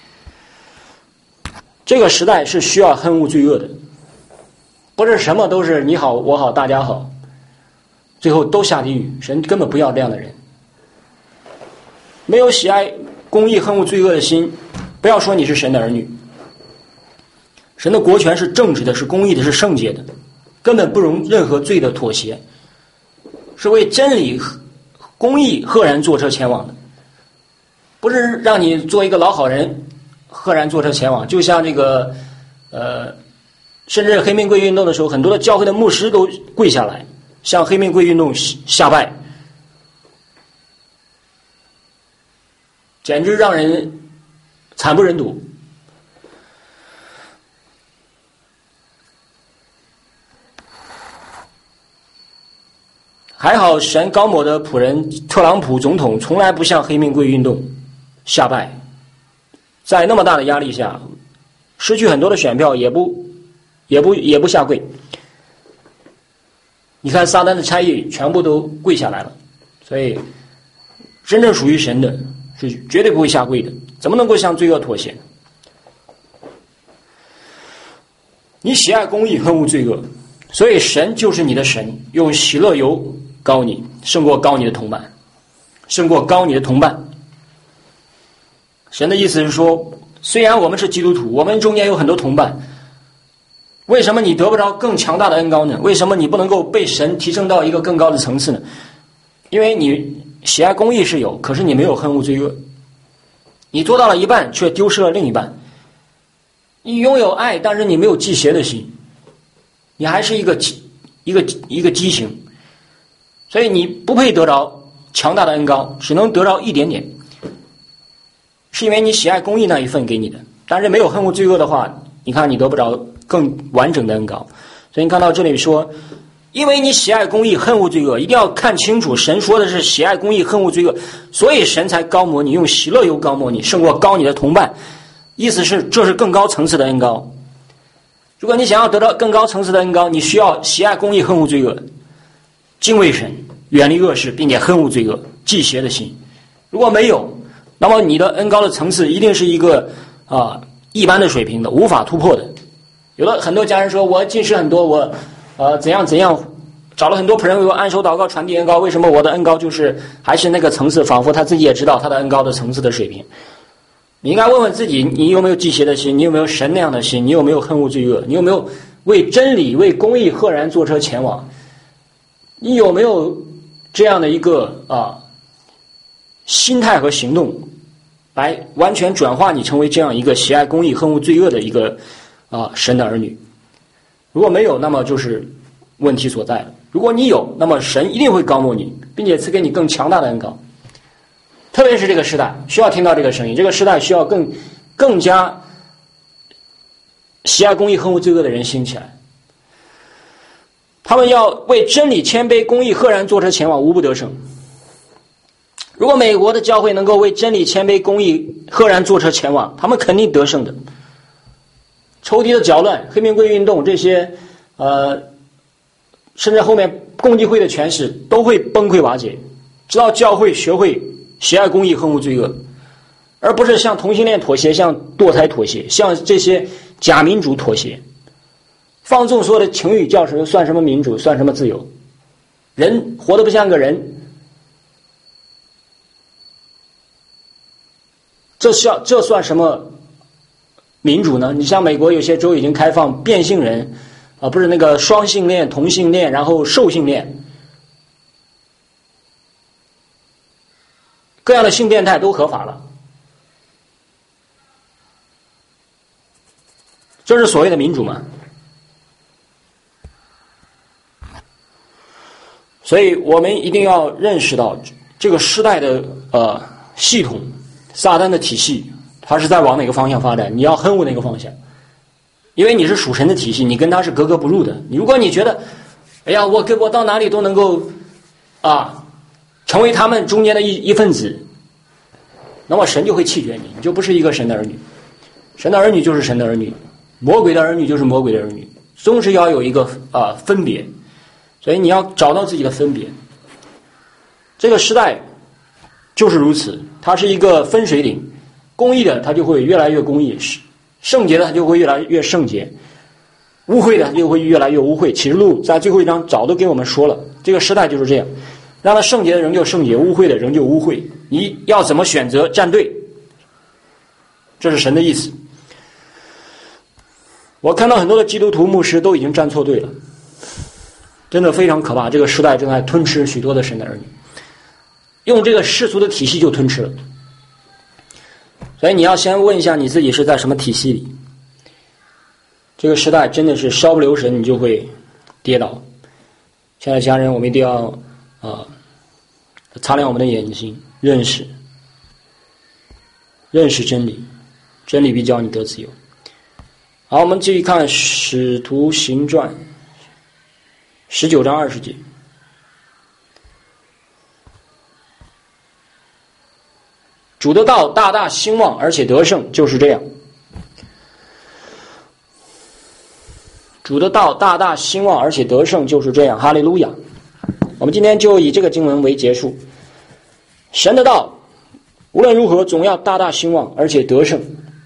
这个时代是需要恨恶罪恶的，不是什么都是你好我好大家好，最后都下地狱。神根本不要这样的人。没有喜爱公义恨恶罪恶的心，不要说你是神的儿女。 神的国权是正直的，是公义的，是圣洁的，根本不容任何罪的妥协，是为真理公义赫然坐车前往的，不是让你做一个老好人赫然坐车前往。就像这个呃，甚至黑命贵运动的时候，很多的教会的牧师都跪下来向黑命贵运动下拜，简直让人惨不忍睹。还好神高抹的仆人特朗普总统从来不向黑命贵运动下拜，在那么大的压力下失去很多的选票也不也不也不下跪。你看撒旦的差役全部都跪下来了，所以真正属于神的是绝对不会下跪的，怎么能够向罪恶妥协？你喜爱公义，恨恶罪恶，所以神就是你的神，用喜乐油膏你，胜过膏你的同伴，胜过膏你的同伴。神的意思是说，虽然我们是基督徒，我们中间有很多同伴，为什么你得不着更强大的恩膏呢？为什么你不能够被神提升到一个更高的层次呢？因为你喜爱公义是有，可是你没有恨恶罪恶，你做到了一半却丢失了另一半。你拥有爱，但是你没有忌邪的心，你还是一个一个一个畸形，所以你不配得着强大的恩膏，只能得着一点点，是因为你喜爱公义那一份给你的，但是没有恨恶罪恶的话，你看你得不着更完整的恩膏。所以你看到这里说，因为你喜爱公义，恨恶罪恶，一定要看清楚，神说的是喜爱公义，恨恶罪恶，所以神才膏抹你，用喜乐油膏抹你，胜过膏你的同伴。意思是这是更高层次的恩膏。如果你想要得到更高层次的恩膏，你需要喜爱公义，恨恶罪恶，敬畏神，远离恶事，并且恨恶罪恶，忌邪的心。如果没有，那么你的恩膏的层次一定是一个啊一般的水平的，无法突破的。有的很多家人说，我近视很多，我呃怎样怎样，找了很多仆人为我按手祷告传递恩膏，为什么我的恩膏就是还是那个层次？仿佛他自己也知道他的恩膏的层次的水平。你应该问问自己，你有没有忌邪的心？你有没有神那样的心？你有没有恨恶罪恶？你有没有为真理、为公义赫然坐车前往？你有没有这样的一个啊心态和行动，来完全转化你成为这样一个喜爱公义、恨恶罪恶的一个啊神的儿女？如果没有，那么就是问题所在了。如果你有，那么神一定会膏抹你，并且赐给你更强大的恩膏。特别是这个时代需要听到这个声音，这个时代需要更更加喜爱公义恨恶罪恶的人兴起来，他们要为真理谦卑，公义赫然坐车前往，无不得胜。如果美国的教会能够为真理谦卑，公义赫然坐车前往，他们肯定得胜的。仇敌的搅乱，黑命贵运动，这些呃甚至后面共济会的权势都会崩溃瓦解，直到教会学会喜爱公义，恨恶罪恶，而不是向同性恋妥协，向堕胎妥协，向这些假民主妥协，放纵所有的情欲教时算什么民主，算什么自由？人活得不像个人，这算这算什么民主呢？你像美国有些州已经开放变性人啊，不是那个双性恋、同性恋，然后兽性恋。各样的性变态都合法了，这是所谓的民主嘛？所以我们一定要认识到，这个时代的呃系统，撒旦的体系，它是在往哪个方向发展？你要恨恶哪个方向？因为你是属神的体系，你跟他是格格不入的。如果你觉得，哎呀，我跟我到哪里都能够啊。成为他们中间的一一份子，那么神就会弃绝你，你就不是一个神的儿女。神的儿女就是神的儿女，魔鬼的儿女就是魔鬼的儿女，总是要有一个啊、呃、分别。所以你要找到自己的分别。这个时代就是如此，它是一个分水岭，公义的它就会越来越公义，圣洁的它就会越来越圣洁，污秽的它就会越来越污秽。启示录在最后一章早都给我们说了，这个时代就是这样。让他圣洁的仍旧圣洁，污秽的仍旧污秽。你要怎么选择站队？这是神的意思。 我看到很多的基督徒牧师都已经站错队了，真的非常可怕。这个时代正在吞吃许多的神的儿女，用这个世俗的体系就吞吃了。所以你要先问一下你自己是在什么体系里。这个时代真的是稍不留神你就会跌倒。亲爱的家人，我们一定要啊、呃、擦亮我们的眼睛，认识认识真理，真理必叫你得自由。好，我们继续看《使徒行传》十九章二十节。主的道大大兴旺，而且得胜，就是这样。主的道大大兴旺，而且得胜，就是这样。哈利路亚！我们今天就以这个经文为结束。神的道无论如何总要大大兴旺，而且得胜，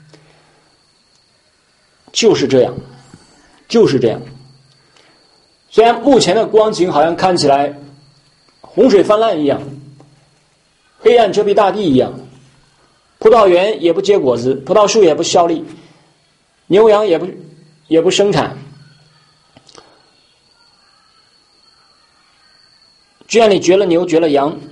就是这样，就是这样。虽然目前的光景好像看起来洪水泛滥一样，黑暗遮蔽大地一样，葡萄园也不结果子，葡萄树也不效力，牛羊也不也不生产，圈里绝了牛，绝了羊，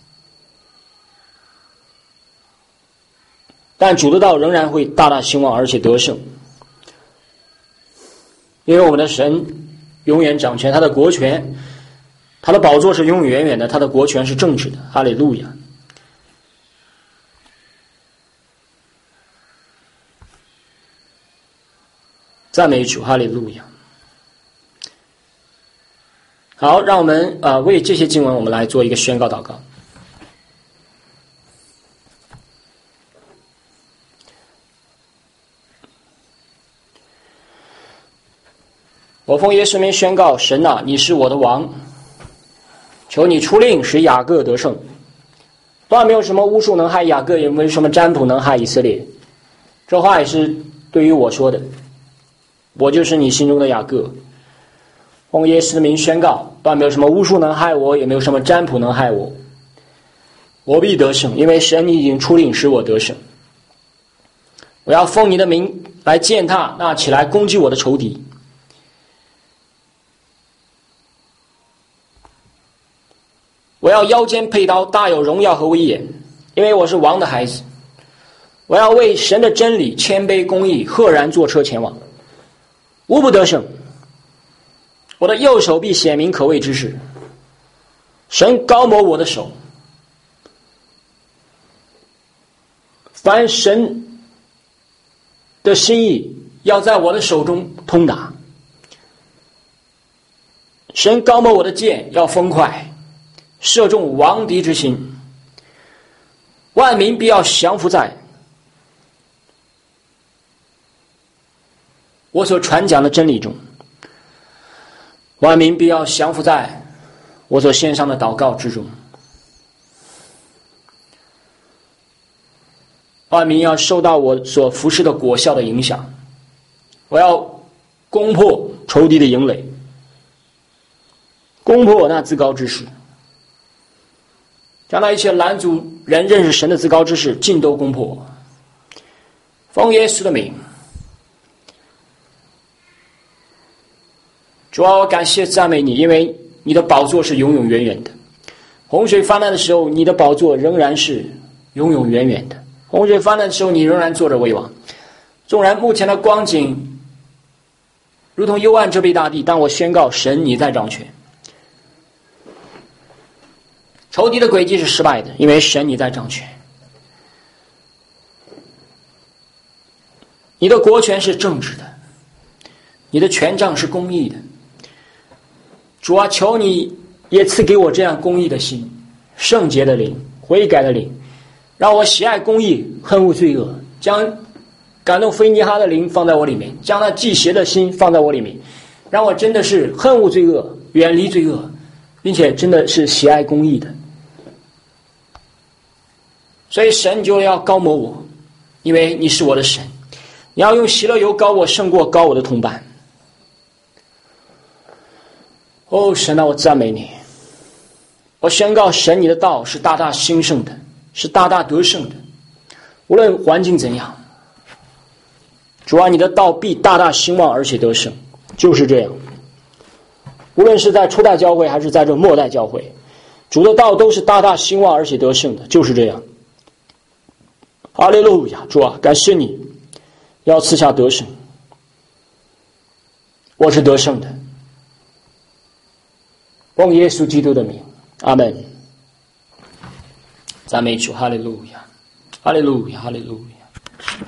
但主的道仍然会大大兴旺，而且得胜，因为我们的神永远掌权，他的国权，他的宝座是永永远远的，他的国权是正直的。哈利路亚！赞美主，哈利路亚！好，让我们啊、呃、为这些经文，我们来做一个宣告祷告。我奉耶稣名宣告：神啊，你是我的王，求你出令使雅各得胜。当然没有什么巫术能害雅各，也没有什么占卜能害以色列。这话也是对于我说的，我就是你心中的雅各。奉耶稣的名宣告，当然没有什么巫术能害我，也没有什么占卜能害我，我必得胜，因为神你已经出令使我得胜。我要奉你的名来践踏那起来攻击我的仇敌。我要腰间佩刀，大有荣耀和威严，因为我是王的孩子。我要为神的真理谦卑公义，赫然坐车前往，无不得胜。我的右手必显明可畏之事，神高摩我的手，凡神的心意要在我的手中通达。神高摩我的剑要锋快，射中亡敌之心，万民必要降服在我所传讲的真理中，万民必要降服在我所献上的祷告之中，万民要受到我所服侍的果效的影响。我要攻破仇敌的营垒，攻破那自高之事，将那一切拦阻人认识神的自高之事尽都攻破。奉耶稣的名，主啊，我感谢赞美你，因为你的宝座是永永远远的。洪水泛滥的时候，你的宝座仍然是永永远远的。洪水泛滥的时候，你仍然坐着为王。纵然目前的光景如同幽暗遮蔽大地，但我宣告神你在掌权。仇敌的诡计是失败的，因为神你在掌权。你的国权是正直的，你的权杖是公义的。主啊，求你也赐给我这样公义的心，圣洁的灵，悔改的灵，让我喜爱公义，恨恶罪恶，将感动菲尼哈的灵放在我里面，将那忌邪的心放在我里面，让我真的是恨恶罪恶，远离罪恶，并且真的是喜爱公义的。所以神就要膏抹我，因为你是我的神，你要用喜乐油膏我，胜过膏我的同伴。哦，神啊，我赞美你！我宣告，神你的道是大大兴盛的，是大大得胜的。无论环境怎样， 主啊，你的道必大大兴旺，而且得胜，就是这样。无论是在初代教会还是在这末代教会，主的道都是大大兴旺而且得胜的，就是这样。哈利路亚！主啊，感谢你要赐下得胜，我是得胜的，奉耶稣基督的名，阿门。赞美主，哈利路亚，哈利路亚，哈利路亚，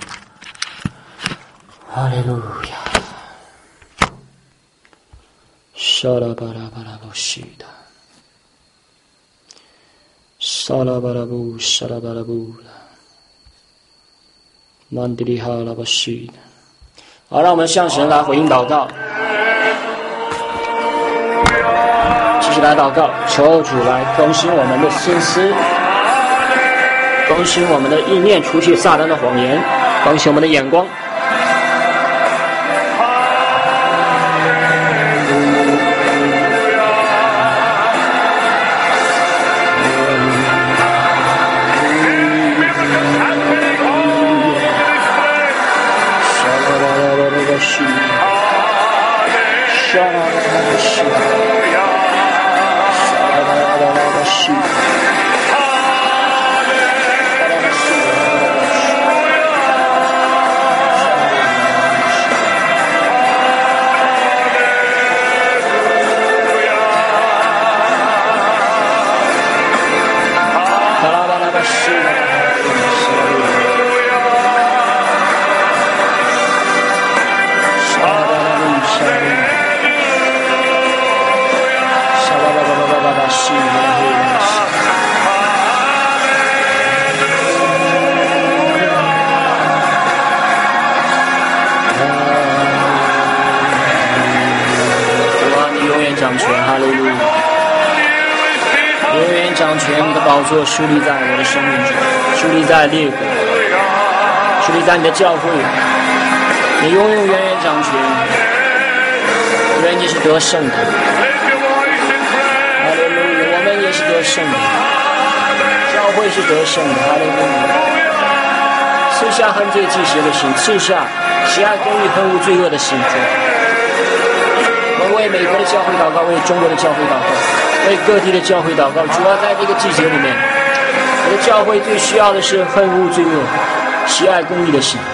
哈利路亚。沙拉巴拉巴拉布西达，沙拉巴拉布沙拉巴拉布拉，曼迪里哈拉巴西达。好，让我们向神来回应祷告，继续来祷告，求主来更新我们的心思，更新我们的意念，除去撒旦的谎言，更新我们的眼光。做树立在我的生命中，树立在列国，树立在你的教会，你永永远远掌权，因为你是得胜的。哈利路亚，我们也是得胜的，教会是得胜的。哈利路亚，赐下恨罪忌邪的心，赐下喜爱公义恨恶罪恶的心。我为美国的教会祷告，为中国的教会祷告，为各地的教会祷告。主要在这个季节里面，我的教会最需要的是恨恶罪恶、喜爱公义的心。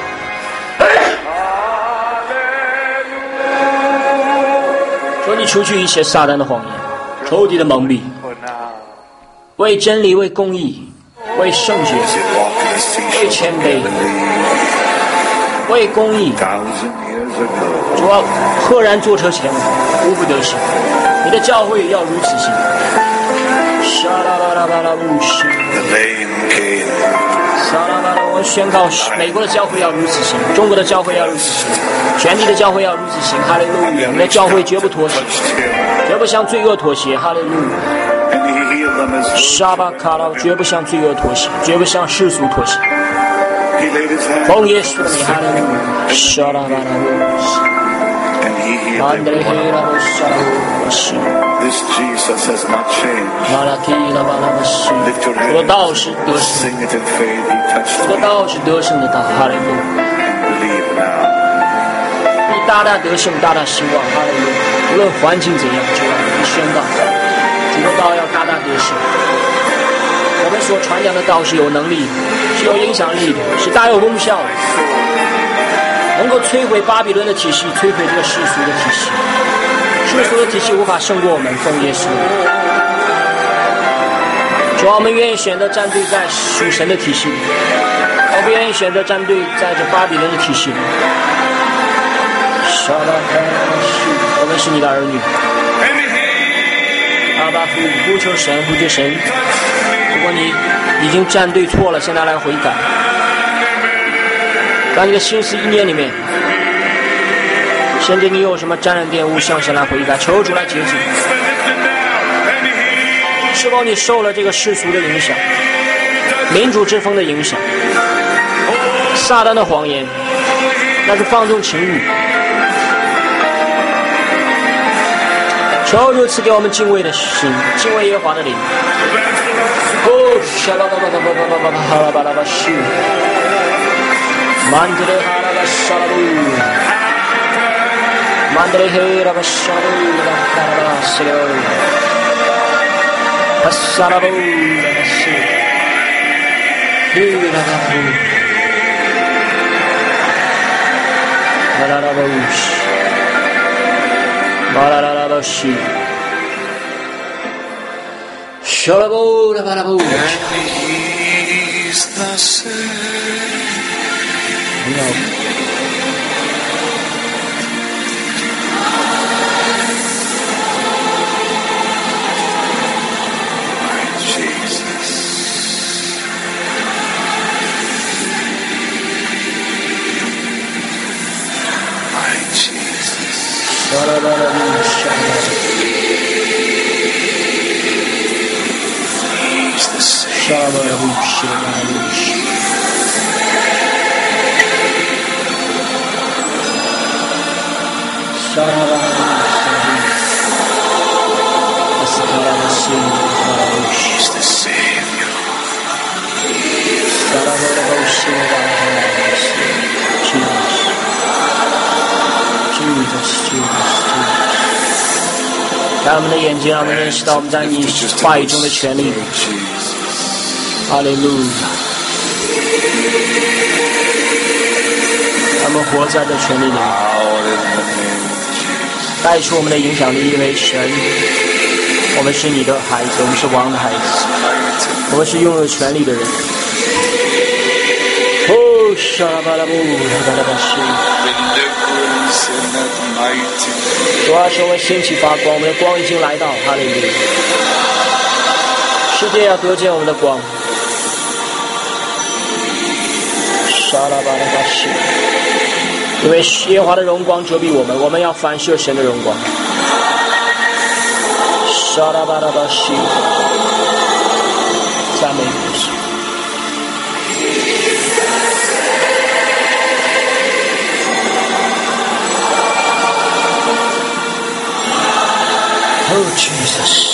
求你除去一切撒旦的谎言、仇敌的蒙蔽，为真理、为公义、为圣洁、为谦卑、为公义。主要赫然坐车前无不得胜，你的教会要如此行。沙拉巴拉巴拉乌西，沙拉巴拉，我宣告美国的教会要如此行，中国的教会要如此行，全体的教会要如此行。哈利路亚！你的教会绝不妥协，绝不向罪恶妥协。哈利路亚！沙巴卡拉，绝不向罪恶妥协，绝不向世俗妥协。奉耶稣的名，哈利路亚！沙拉巴拉乌西。 This Jesus has not changed. 我的道是得胜，我的道是得胜的道。哈利路亚！你大大得胜，大大兴旺。哈利路亚！无论环境怎样，主啊，你宣告，主的道要大大得胜。我们所传讲的道是有能力的，是有影响力的，是大有功效的，能够摧毁巴比伦的体系，摧毁这个世俗的体系。世俗的体系无法胜过我们，奉耶稣。主啊，我们愿意选择站队在属神的体系里，我不愿意选择站队在这巴比伦的体系里。我们是你的儿女，阿爸父，呼求神，呼求神。如果你已经站队错了，现在来悔改，在你的心思意念里面，甚至你有什么沾染玷污，向神来悔改，求主来洁净。是否你受了这个世俗的影响，民主之风的影响，撒旦的谎言，那是放纵情欲。求主赐给我们敬畏的心，敬畏耶和华的灵。哦，沙拉巴巴巴巴巴巴巴巴拉巴拉巴西，曼德勒哈拉。 拉沙拉布，曼德里黑拉巴沙拉布拉卡拉巴西罗，巴沙拉布拉巴西，黑拉巴布，巴拉拉巴西，巴拉拉拉巴西。Shalabo, la balabo. And he's the same. No. My Jesus. My Jesus. Shalabo, shalabo. Shalabarush, Shalabarush. Shalabarush, He's the Savior. Shalabarush, Jesus, Jesus, Jesus. 让我们的眼睛，让我们认识到我们在你话语中的权利。哈利路亚！我们活在这权利里，带出我们的影响力，因为神，我们是你的孩子，我们是王的孩子，我们是拥有权利的人。哦，沙拉巴拉布，巴拉巴西。主啊，使我们兴起发光，我们的光已经来到，哈利路亚！世界要得见我们的光。沙拉巴拉巴西，因为耶和华的荣光遮蔽我们，我们要反射神的荣光。沙拉巴拉巴西，赞美耶稣。Oh Jesus.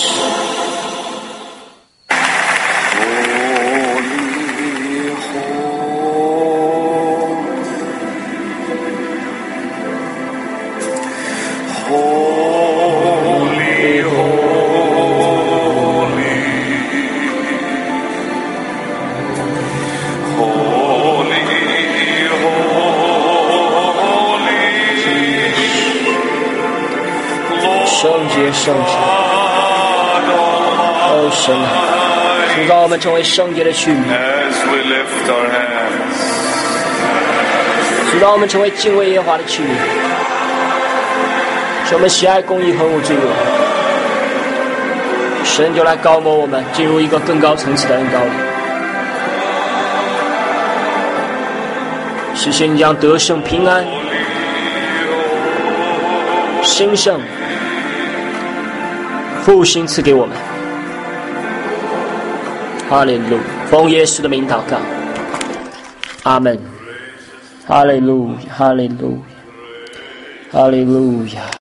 圣洁，哦神啊，主让我们成为圣洁的器皿，主让我们成为敬畏耶和华的器皿，使我们喜爱公义，恨恶罪恶。神就来高摩我们，进入一个更高层次的恩膏里，实现你将得胜、平安、兴盛。复兴赐给我们，哈利路亚！奉耶稣的名祷告，阿门。哈利路亚，哈利路亚，哈利路亚。